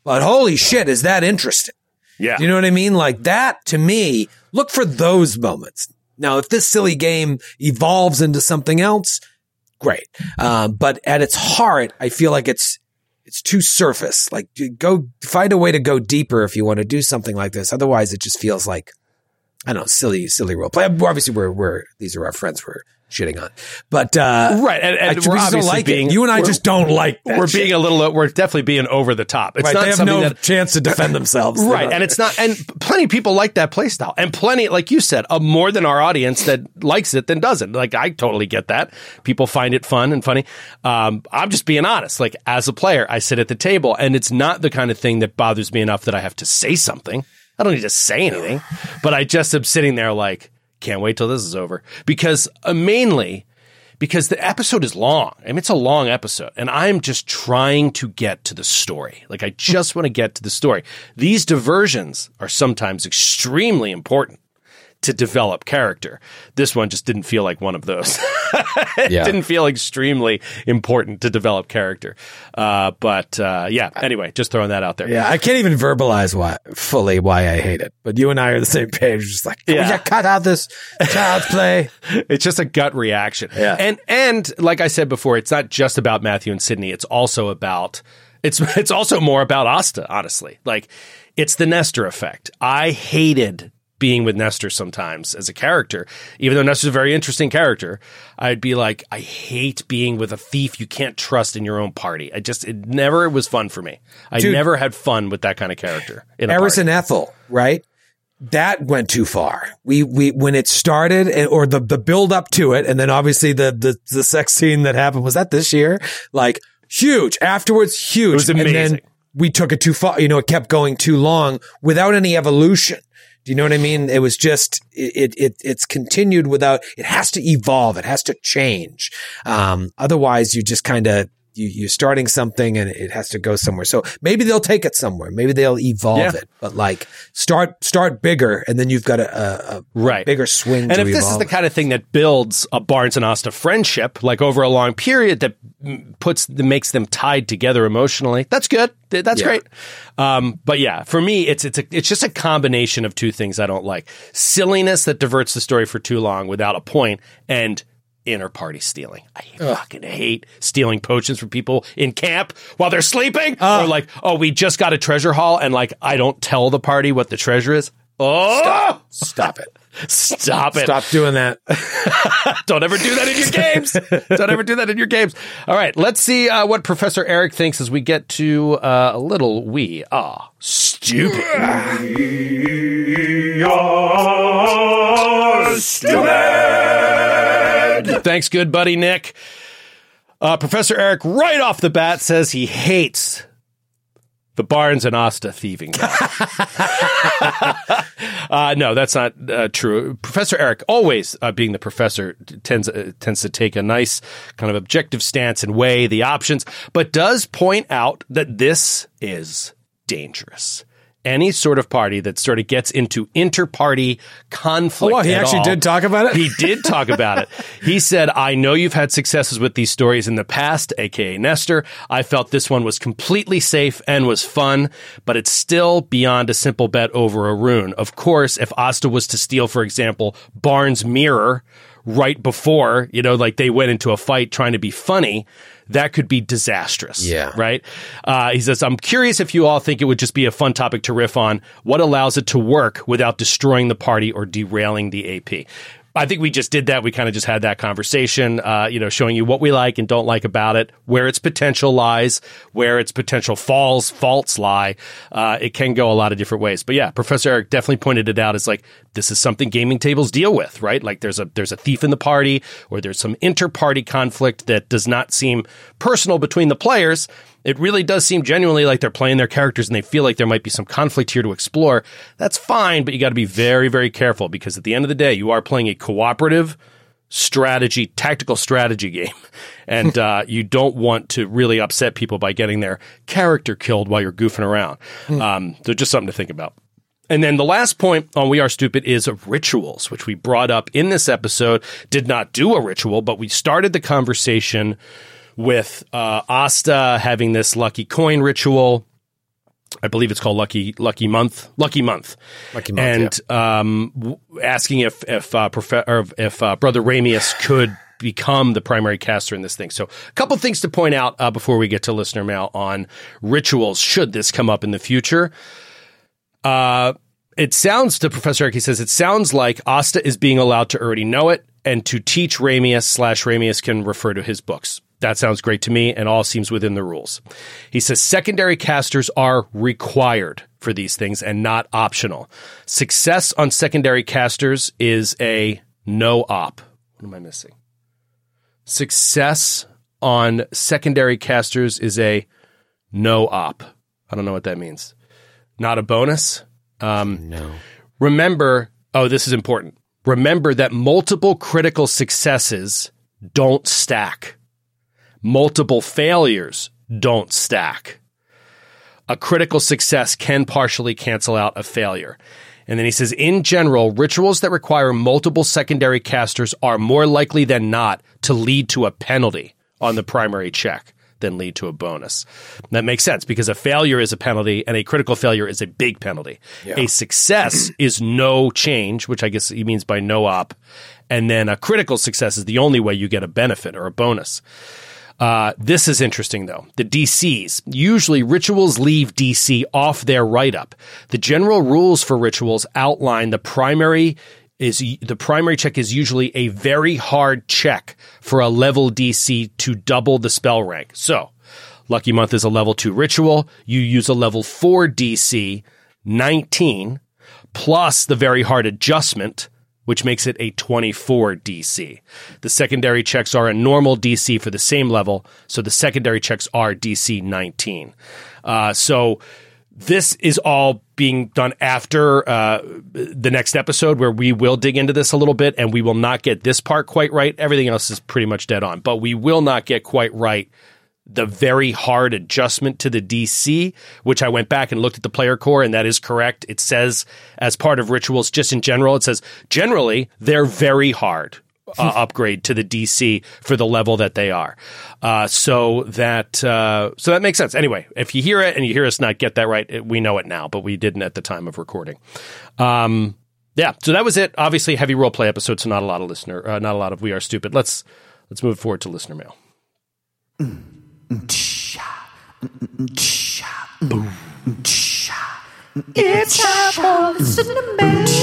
but holy shit, is that interesting? Yeah. Do you know what I mean? Like that, to me, look for those moments. Now, if this silly game evolves into something else, great. Um, but at its heart, I feel like it's it's too surface. Like, go find a way to go deeper if you want to do something like this. Otherwise, it just feels like, I don't know, silly, silly role play. Obviously, we're we're these are our friends we're shitting on, but uh, right, and, and I, we're we just don't obviously like being, it. You and I just don't like. That We're shit. being a little. We're definitely being over the top. It's right, not they have something no that, chance to defend themselves, right? And it's not. And plenty of people like that play style, and plenty, like you said, uh, more than our audience that likes it than doesn't. Like I totally get that. People find it fun and funny. Um, I'm just being honest. Like as a player, I sit at the table, and it's not the kind of thing that bothers me enough that I have to say something. I don't need to say anything, but I just am sitting there like, can't wait till this is over because uh, mainly. Because the episode is long. I mean, it's a long episode. And I'm just trying to get to the story. Like, I just want to get to the story. These diversions are sometimes extremely important to develop character. This one just didn't feel like one of those. It yeah. didn't feel extremely important to develop character. Uh, but uh, yeah, anyway, just throwing that out there. Yeah, I can't even verbalize why fully why I hate it. But you and I are the same page. Just like, can Yeah. we just cut out this child's play? It's just a gut reaction. Yeah. And and like I said before, it's not just about Matthew and Sydney. It's also about it's it's also more about Asta, honestly. Like it's the Nestor effect. I hated being with Nestor sometimes as a character, even though Nestor's a very interesting character. I'd be like, I hate being with a thief you can't trust in your own party. I just, it never was fun for me. I Dude, never had fun with that kind of character. In a Eris party. and Ethel, right? That went too far. We, we, when it started and, or the, the build up to it. And then obviously the, the, the sex scene that happened, was that this year? Like huge afterwards, huge. It was amazing. And then we took it too far. You know, it kept going too long without any evolution. Do you know what I mean? It was just, it, it, it's continued without, it has to evolve. It has to change. Um, otherwise you just kind of, you, you're starting something and it has to go somewhere. So maybe they'll take it somewhere. Maybe they'll evolve Yeah. it, but like start, start bigger and then you've got a, a, a Right. bigger swing. And to if this is evolve the it. kind of thing that builds a Barnes and Asta friendship, like over a long period that puts, that makes them tied together emotionally, that's good. That's Yeah. great. Um, but yeah, for me, it's, it's a, it's just a combination of two things I don't like. Silliness that diverts the story for too long without a point, and inner party stealing. I fucking hate stealing potions from people in camp while they're sleeping. Uh. or like, oh, we just got a treasure haul and like, I don't tell the party what the treasure is. Oh, Stop, stop it. Stop it. Stop doing that. Don't ever do that in your games. Don't ever do that in your games. All right, let's see uh, what Professor Eric thinks as we get to uh, a little we are stupid. We are stupid. Thanks, good buddy Nick. Uh, Professor Eric, right off the bat, says he hates the Barnes and Asta thieving. uh, no, that's not uh, true. Professor Eric, always uh, being the professor, tends uh, tends to take a nice kind of objective stance and weigh the options, but does point out that this is dangerous. Any sort of party that sort of gets into inter-party conflict. Oh, wow, he at actually all, did talk about it? He did talk about it. He said, I know you've had successes with these stories in the past, aka Nestor. I felt this one was completely safe and was fun, but it's still beyond a simple bet over a rune. Of course, if Asta was to steal, for example, Barnes' mirror right before, you know, like they went into a fight trying to be funny, that could be disastrous. Yeah. Right? Uh, he says, I'm curious if you all think it would just be a fun topic to riff on. What allows it to work without destroying the party or derailing the A P? I think we just did that. We kind of just had that conversation, uh, you know, showing you what we like and don't like about it, where its potential lies, where its potential falls, faults lie. Uh, it can go a lot of different ways. But yeah, Professor Eric definitely pointed it out as like, this is something gaming tables deal with, right? Like there's a, there's a thief in the party, or there's some inter-party conflict that does not seem personal between the players. It really does seem genuinely like they're playing their characters and they feel like there might be some conflict here to explore. That's fine, but you got to be very, very careful, because at the end of the day, you are playing a cooperative strategy, tactical strategy game. And uh, you don't want to really upset people by getting their character killed while you're goofing around. Um, so just something to think about. And then the last point on We Are Stupid is rituals, which we brought up in this episode. Did not do a ritual, but we started the conversation with uh, Asta having this lucky coin ritual. I believe it's called Lucky Lucky Month. Lucky Month. Lucky Month. And yeah. um, w- asking if if uh, prof- or if uh, Brother Ramius could become the primary caster in this thing. So a couple things to point out uh, before we get to listener mail on rituals, should this come up in the future. Uh, it sounds to Professor Eric, he says, it sounds like Asta is being allowed to already know it and to teach Ramius slash Ramius can refer to his books. That sounds great to me and all seems within the rules. He says secondary casters are required for these things and not optional. Success on secondary casters is a no op. What am I missing? Success on secondary casters is a no op. I don't know what that means. Not a bonus? Um, no. Remember, oh, this is important. Remember that multiple critical successes don't stack. Multiple failures don't stack. A critical success can partially cancel out a failure. And then he says, in general, rituals that require multiple secondary casters are more likely than not to lead to a penalty on the primary check than lead to a bonus. That makes sense because a failure is a penalty and a critical failure is a big penalty. Yeah. A success is no change, which I guess he means by no op. And then a critical success is the only way you get a benefit or a bonus. Uh, this is interesting, though. The D Cs. Usually, rituals leave D C off their write-up. The general rules for rituals outline the primary is the primary check is usually a very hard check for a level D C to double the spell rank. So, Lucky Month is a level two ritual. You use a level four D C, nineteen, plus the very hard adjustment, which makes it a twenty-four D C. The secondary checks are a normal D C for the same level, so the secondary checks are D C nineteen. Uh, so this is all being done after uh, the next episode where we will dig into this a little bit, and we will not get this part quite right. Everything else is pretty much dead on, but we will not get quite right the very hard adjustment to the D C, which I went back and looked at the player core, and that is correct. It says, as part of rituals, just in general, it says, generally, they're very hard uh, upgrade to the D C for the level that they are. Uh, so that uh, so that makes sense. Anyway, if you hear it and you hear us not get that right, it, we know it now, but we didn't at the time of recording. Um, yeah, so that was it. Obviously, heavy role play episode, so not a lot of listener, uh, not a lot of We Are Stupid. Let's let's move forward to listener mail. It's time for listener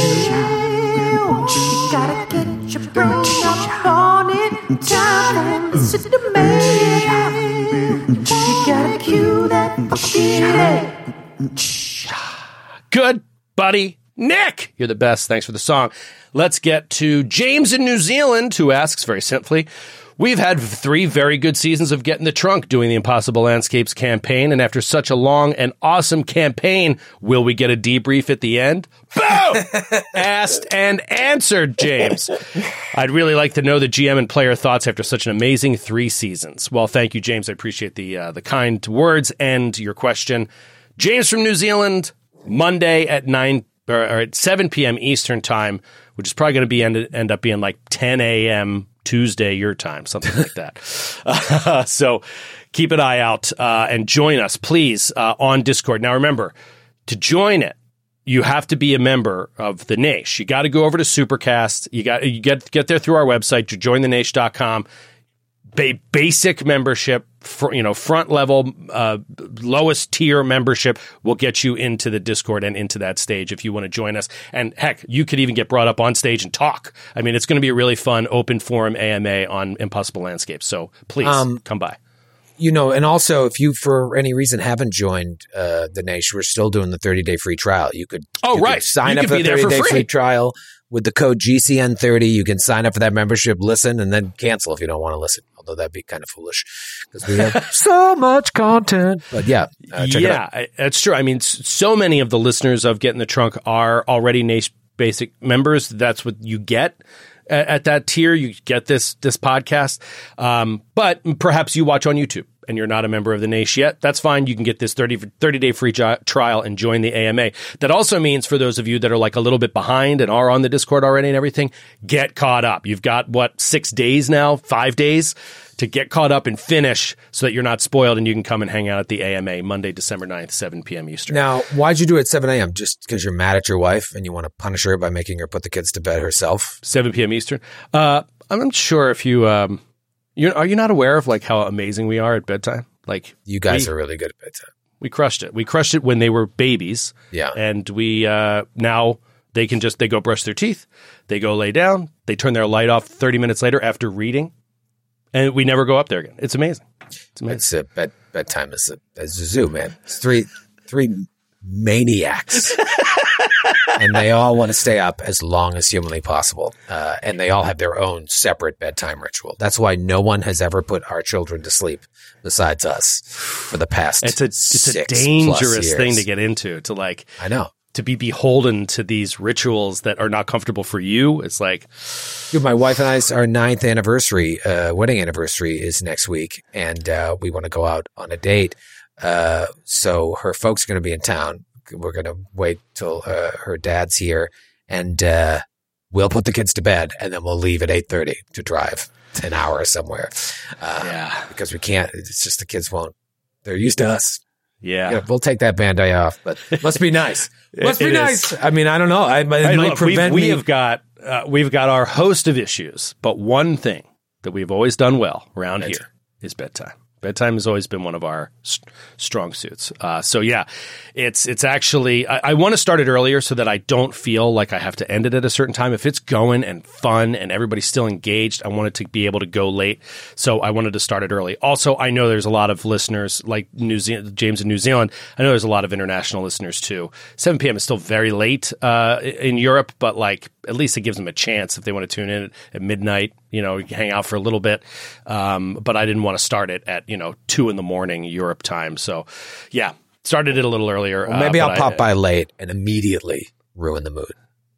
mail. You gotta get your brain up on it. Time for listener mail. You gotta cue that fucking Good, buddy. Nick, you're the best. Thanks for the song. Let's get to James in New Zealand, who asks very simply, we've had three very good seasons of Get in the Trunk doing the Impossible Landscapes campaign, and after such a long and awesome campaign, will we get a debrief at the end? Boom! Asked and answered, James. I'd really like to know the G M and player thoughts after such an amazing three seasons. Well, thank you, James. I appreciate the uh, the kind words and your question. James from New Zealand, Monday at nine or, or at seven p.m. Eastern time, which is probably going to be end, end up being like ten a.m. Tuesday your time, something like that. Uh, so keep an eye out uh, and join us, please, uh, on Discord. Now, remember, to join it, you have to be a member of the Naish. You got to go over to Supercast. You got you get get there through our website, join the naish dot com. Ba- basic membership, for, you know, front level, uh, lowest tier membership will get you into the Discord and into that stage if you want to join us. And heck, you could even get brought up on stage and talk. I mean, it's going to be a really fun open forum A M A on Impossible Landscapes. So please um, come by. You know, and also if you for any reason haven't joined uh, the Naish, we're still doing the thirty day free trial. You could oh you right could sign you up for the thirty day free. free trial with the code G C N thirty. You can sign up for that membership, listen, and then cancel if you don't want to listen. Although that'd be kind of foolish because we have so much content. But yeah, uh, check yeah, it out. That's true. I mean, so many of the listeners of Get in the Trunk are already Naish Basic members. That's what you get at, at that tier. You get this this podcast, um, but perhaps you watch on YouTube and you're not a member of the Naish yet. That's fine. You can get this thirty day free jo- trial and join the A M A. That also means for those of you that are like a little bit behind and are on the Discord already and everything, get caught up. You've got, what, six days now, five days to get caught up and finish so that you're not spoiled and you can come and hang out at the A M A Monday, December ninth, seven p.m. Eastern. Now, why'd you do it at seven a.m.? Just because you're mad at your wife and you want to punish her by making her put the kids to bed herself? seven p.m. Eastern. Uh, I'm not sure if you, um, you're, are you not aware of like how amazing we are at bedtime? Like You guys we, are really good at bedtime. We crushed it. We crushed it when they were babies. Yeah. And we, uh, now they can just, they go brush their teeth. They go lay down. They turn their light off thirty minutes later after reading. And we never go up there again. It's amazing. It's amazing. It's a bed, bedtime is a, is a zoo, man. It's three, three maniacs. And they all want to stay up as long as humanly possible. Uh, and they all have their own separate bedtime ritual. That's why no one has ever put our children to sleep besides us for the past It's a, it's a six dangerous plus years. thing to get into, to like, I know. to be beholden to these rituals that are not comfortable for you. It's like, Dude, my wife and I's our ninth anniversary, uh, wedding anniversary is next week, and uh, we want to go out on a date. Uh, so her folks are going to be in town. We're going to wait till uh, her dad's here, and uh, we'll put the kids to bed, and then we'll leave at eight thirty to drive an hour somewhere. Uh, yeah, because we can't. It's just the kids won't. They're used to us. yeah. Yeah, we'll take that Band-Aid off, but must be nice. Must It- be it nice. is. I mean, I don't know. I, it Hey, might look, prevent we've, we me. have got uh, we've got our host of issues, but one thing that we've always done well around Bedtime. here is bedtime. Bedtime has always been one of our st- strong suits. Uh, so yeah, it's it's actually I, I want to start it earlier so that I don't feel like I have to end it at a certain time. If it's going and fun and everybody's still engaged, I want it to be able to go late. So I wanted to start it early. Also, I know there's a lot of listeners like New Zealand, James in New Zealand. I know there's a lot of international listeners too. seven p.m. is still very late uh, in Europe, but like at least it gives them a chance if they want to tune in at, at midnight. You know, hang out for a little bit. Um, but I didn't want to start it at, you know, two in the morning Europe time. So, yeah, started it a little earlier. Well, maybe uh, I'll but pop I, by late and immediately ruin the mood.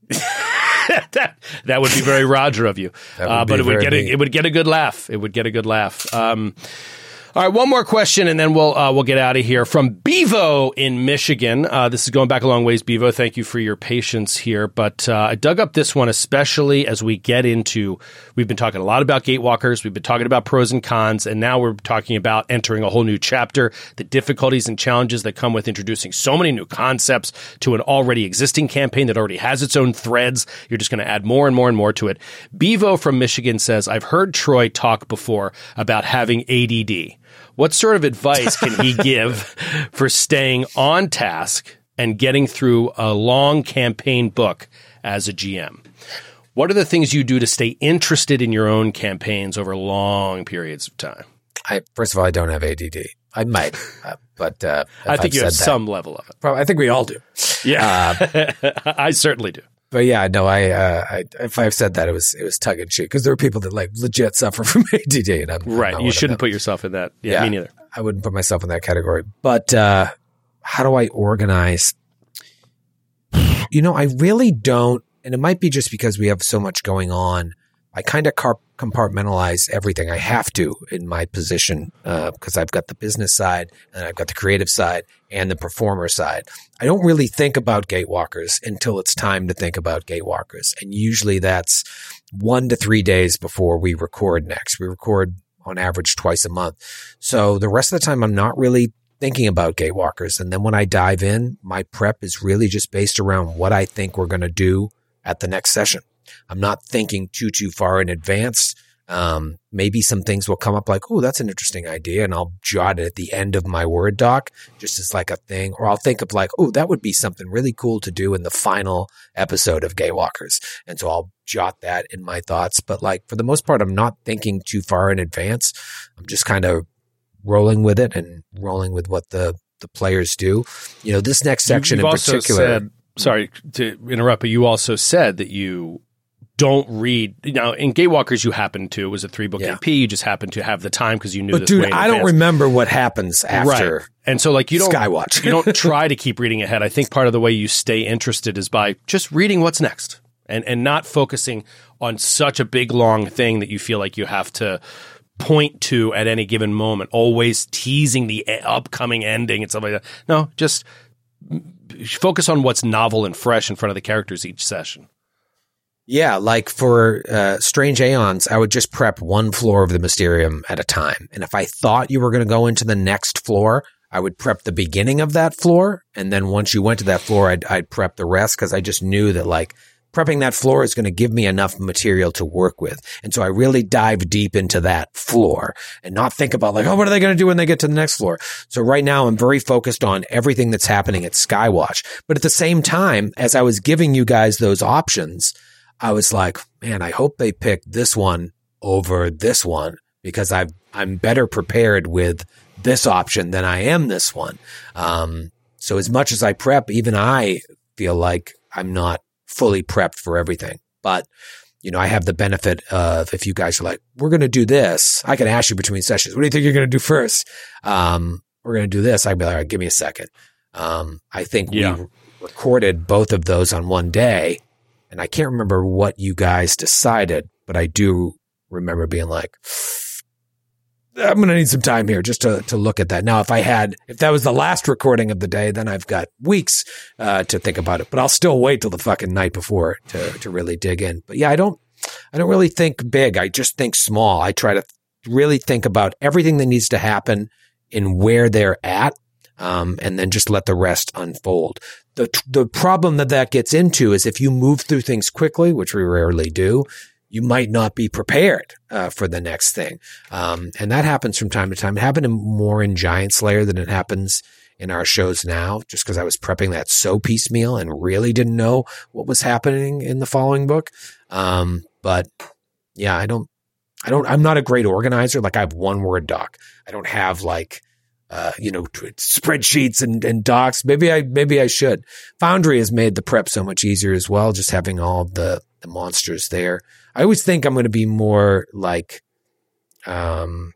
that, that would be very Roger of you. That would Uh, but be it would very get a, me. it would get a good laugh. It would get a good laugh. Um, all right, one more question, and then we'll uh, we'll get out of here. From Bevo in Michigan. Uh, this is going back a long ways, Bevo. Thank you for your patience here. But uh, I dug up this one, especially as we get into, we've been talking a lot about Gatewalkers. We've been talking about pros and cons, and now we're talking about entering a whole new chapter, the difficulties and challenges that come with introducing so many new concepts to an already existing campaign that already has its own threads. You're just going to add more and more and more to it. Bevo from Michigan says, I've heard Troy talk before about having A D D. What sort of advice can he give for staying on task and getting through a long campaign book as a G M? What are the things you do to stay interested in your own campaigns over long periods of time? I first of all, I don't have A D D. I might, uh, but uh, if I think I've you have said that- some level of it. Probably, I think we all do. Yeah, I certainly do. But yeah, no, I, uh, I if I've said that, it was it was tongue in cheek because there are people that like legit suffer from A D D, and I'm I'm Right. not You one of shouldn't them. put yourself in that. Yeah, me neither. I wouldn't put myself in that category. But uh, how do I organize? You know, I really don't, and it might be just because we have so much going on. I kind of car- compartmentalize everything. I have to in my position because uh, I've got the business side and I've got the creative side and the performer side. I don't really think about Gatewalkers until it's time to think about Gatewalkers. And usually that's one to three days before we record next. We record on average twice a month. So the rest of the time I'm not really thinking about Gatewalkers. And then when I dive in, my prep is really just based around what I think we're going to do at the next session. I'm not thinking too, too far in advance. Um, maybe some things will come up like, oh, that's an interesting idea. And I'll jot it at the end of my Word doc just as like a thing. Or I'll think of like, oh, that would be something really cool to do in the final episode of Gatewalkers. And so I'll jot that in my thoughts. But like for the most part, I'm not thinking too far in advance. I'm just kind of rolling with it and rolling with what the, the players do. You know, this next section You've in also particular. said, sorry to interrupt, but you also said that you don't read. Now, in Gatewalkers, you happen to, it was a three book Yeah. A P. You just happened to have the time because you knew But this dude, way in I don't advance. remember what happens after. Right. And so like you don't Skywatch. you don't try to keep reading ahead. I think part of the way you stay interested is by just reading what's next and, and not focusing on such a big long thing that you feel like you have to point to at any given moment, always teasing the e- upcoming ending and stuff like that. No, just focus on what's novel and fresh in front of the characters each session. Yeah, like for uh, Strange Aeons, I would just prep one floor of the Mysterium at a time. And if I thought you were going to go into the next floor, I would prep the beginning of that floor. And then once you went to that floor, I'd, I'd prep the rest because I just knew that like prepping that floor is going to give me enough material to work with. And so I really dive deep into that floor and not think about like, oh, what are they going to do when they get to the next floor? So right now I'm very focused on everything that's happening at Skywatch. But at the same time, as I was giving you guys those options, I was like, man, I hope they pick this one over this one because I've, I'm better prepared with this option than I am this one. Um, so as much as I prep, even I feel like I'm not fully prepped for everything. But, you know, I have the benefit of if you guys are like, we're going to do this, I can ask you between sessions, what do you think you're going to do first? Um, we're going to do this. I'd be like, all right, give me a second. Um, I think yeah. we recorded both of those on one day. And I can't remember what you guys decided, but I do remember being like, I'm going to need some time here just to, to look at that. Now, if I had, if that was the last recording of the day, then I've got weeks uh, to think about it, but I'll still wait till the fucking night before to, to really dig in. But yeah, I don't, I don't really think big. I just think small. I try to really think about everything that needs to happen and where they're at. Um, and then just let the rest unfold. The the problem that that gets into is if you move through things quickly, which we rarely do, you might not be prepared uh, for the next thing. Um, and that happens from time to time. It happened more in Giant Slayer than it happens in our shows now, just because I was prepping that so piecemeal and really didn't know what was happening in the following book. Um, but yeah, I don't, I don't, I'm not a great organizer. Like I have one word doc. I don't have like, Uh, you know, spreadsheets and, and docs. Maybe I, maybe I should. Foundry has made the prep so much easier as well. Just having all the, the monsters there. I always think I'm going to be more like, um,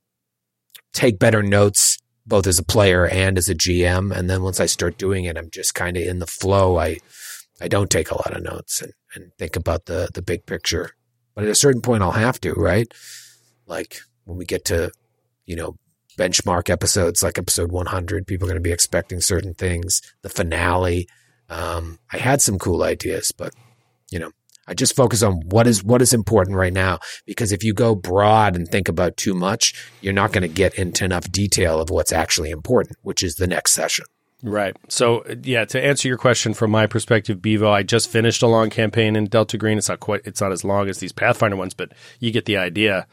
take better notes, both as a player and as a G M. And then once I start doing it, I'm just kind of in the flow. I, I don't take a lot of notes and, and think about the, the big picture, but at a certain point I'll have to, right? Like when we get to, you know, benchmark episodes like episode one hundred, people are going to be expecting certain things. The finale. Um, I had some cool ideas, but you know, I just focus on what is, what is important right now, because if you go broad and think about too much, you're not going to get into enough detail of what's actually important, which is the next session. Right. So yeah, to answer your question from my perspective, Bevo, I just finished a long campaign in Delta Green. It's not quite, it's not as long as these Pathfinder ones, but you get the idea.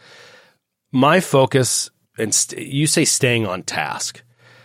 My focus, and st- you say staying on task.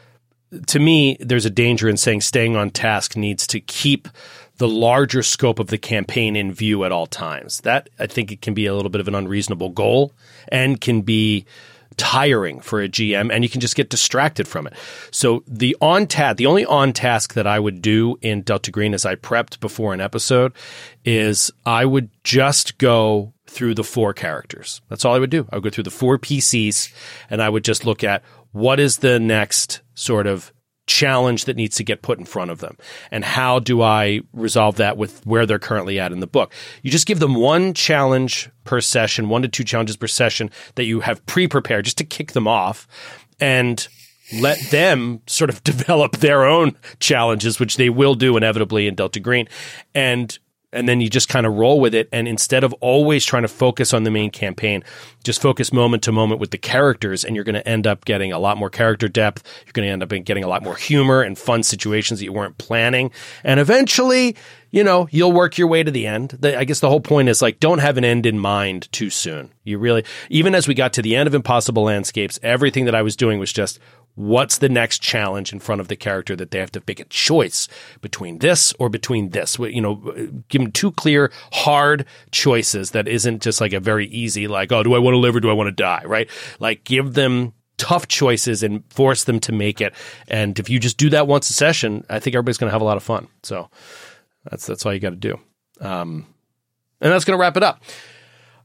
To me, there's a danger in saying staying on task needs to keep the larger scope of the campaign in view at all times. That, I think it can be a little bit of an unreasonable goal and can be tiring for a G M, and you can just get distracted from it. So the on task, the only on task that I would do in Delta Green as I prepped before an episode is I would just go through the four characters. That's all I would do. I would go through the four P Cs and I would just look at what is the next sort of challenge that needs to get put in front of them, and how do I resolve that with where they're currently at in the book. You just give them one challenge per session, one to two challenges per session that you have pre-prepared just to kick them off, and let them sort of develop their own challenges, which they will do inevitably in Delta Green. And And then you just kind of roll with it. And instead of always trying to focus on the main campaign, just focus moment to moment with the characters. And you're going to end up getting a lot more character depth. You're going to end up getting a lot more humor and fun situations that you weren't planning. And eventually, you know, you'll work your way to the end. The, I guess the whole point is like, don't have an end in mind too soon. You really, even as we got to the end of Impossible Landscapes, everything that I was doing was just, what's the next challenge in front of the character that they have to make a choice between this or between this? You know, give them two clear, hard choices that isn't just like a very easy, like, oh, do I want to live or do I want to die, right? Like, give them tough choices and force them to make it. And if you just do that once a session, I think everybody's going to have a lot of fun. So that's that's all you got to do. Um, and that's going to wrap it up.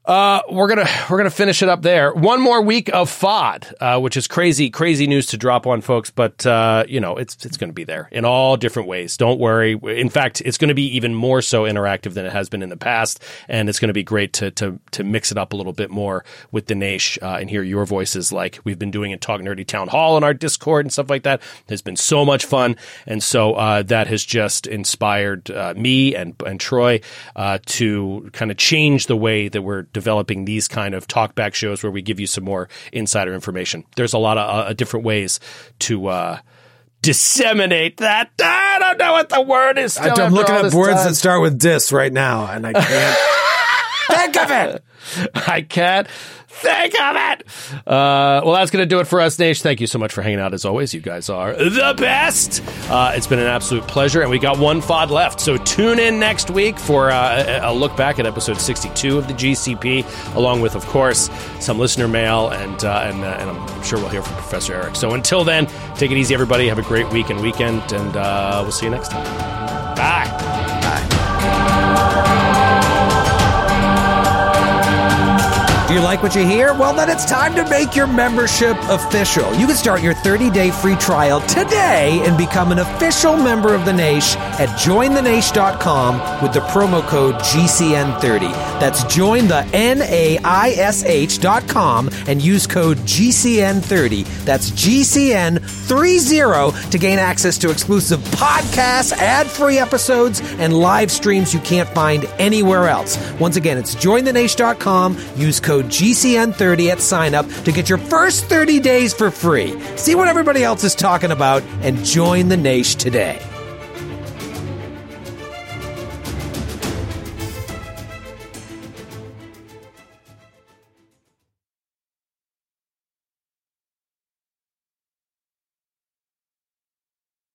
Uh, we're gonna we're gonna finish it up there. One more week of F O D, uh, which is crazy, crazy news to drop on folks, but uh, you know it's it's going to be there in all different ways. Don't worry. In fact, it's going to be even more so interactive than it has been in the past, and it's going to be great to to to mix it up a little bit more with the Naish uh, and hear your voices like we've been doing in Talk Nerdy Town Hall in our Discord and stuff like that. It's been so much fun, and so uh, that has just inspired uh, me and and Troy uh, to kind of change the way that we're developing these kind of talkback shows where we give you some more insider information. There's a lot of uh, different ways to uh, disseminate that. I don't know what the word is. Still I'm looking all at this words time. that start with dis right now, and I can't think of it. I can't think of it. Uh, well, that's going to do it for us, Naish. Thank you so much for hanging out as always. You guys are the best. Uh, it's been an absolute pleasure, and we got one F O D left. So tune in next week for uh, a look back at episode sixty-two of the G C P, along with, of course, some listener mail, and uh, and, uh, and I'm sure we'll hear from Professor Eric. So until then, take it easy, everybody. Have a great week and weekend, and uh, we'll see you next time. Bye. Bye. Do you like what you hear? Well, then it's time to make your membership official. You can start your thirty-day free trial today and become an official member of the Naish at join the naish dot com with the promo code G C N thirty. That's join the N A I S H dot com and use code G C N thirty. That's G C N thirty to gain access to exclusive podcasts, ad-free episodes, and live streams you can't find anywhere else. Once again, it's join the naish dot com. Use code G C N thirty at sign up to get your first thirty days for free. See what everybody else is talking about and join the Naish today.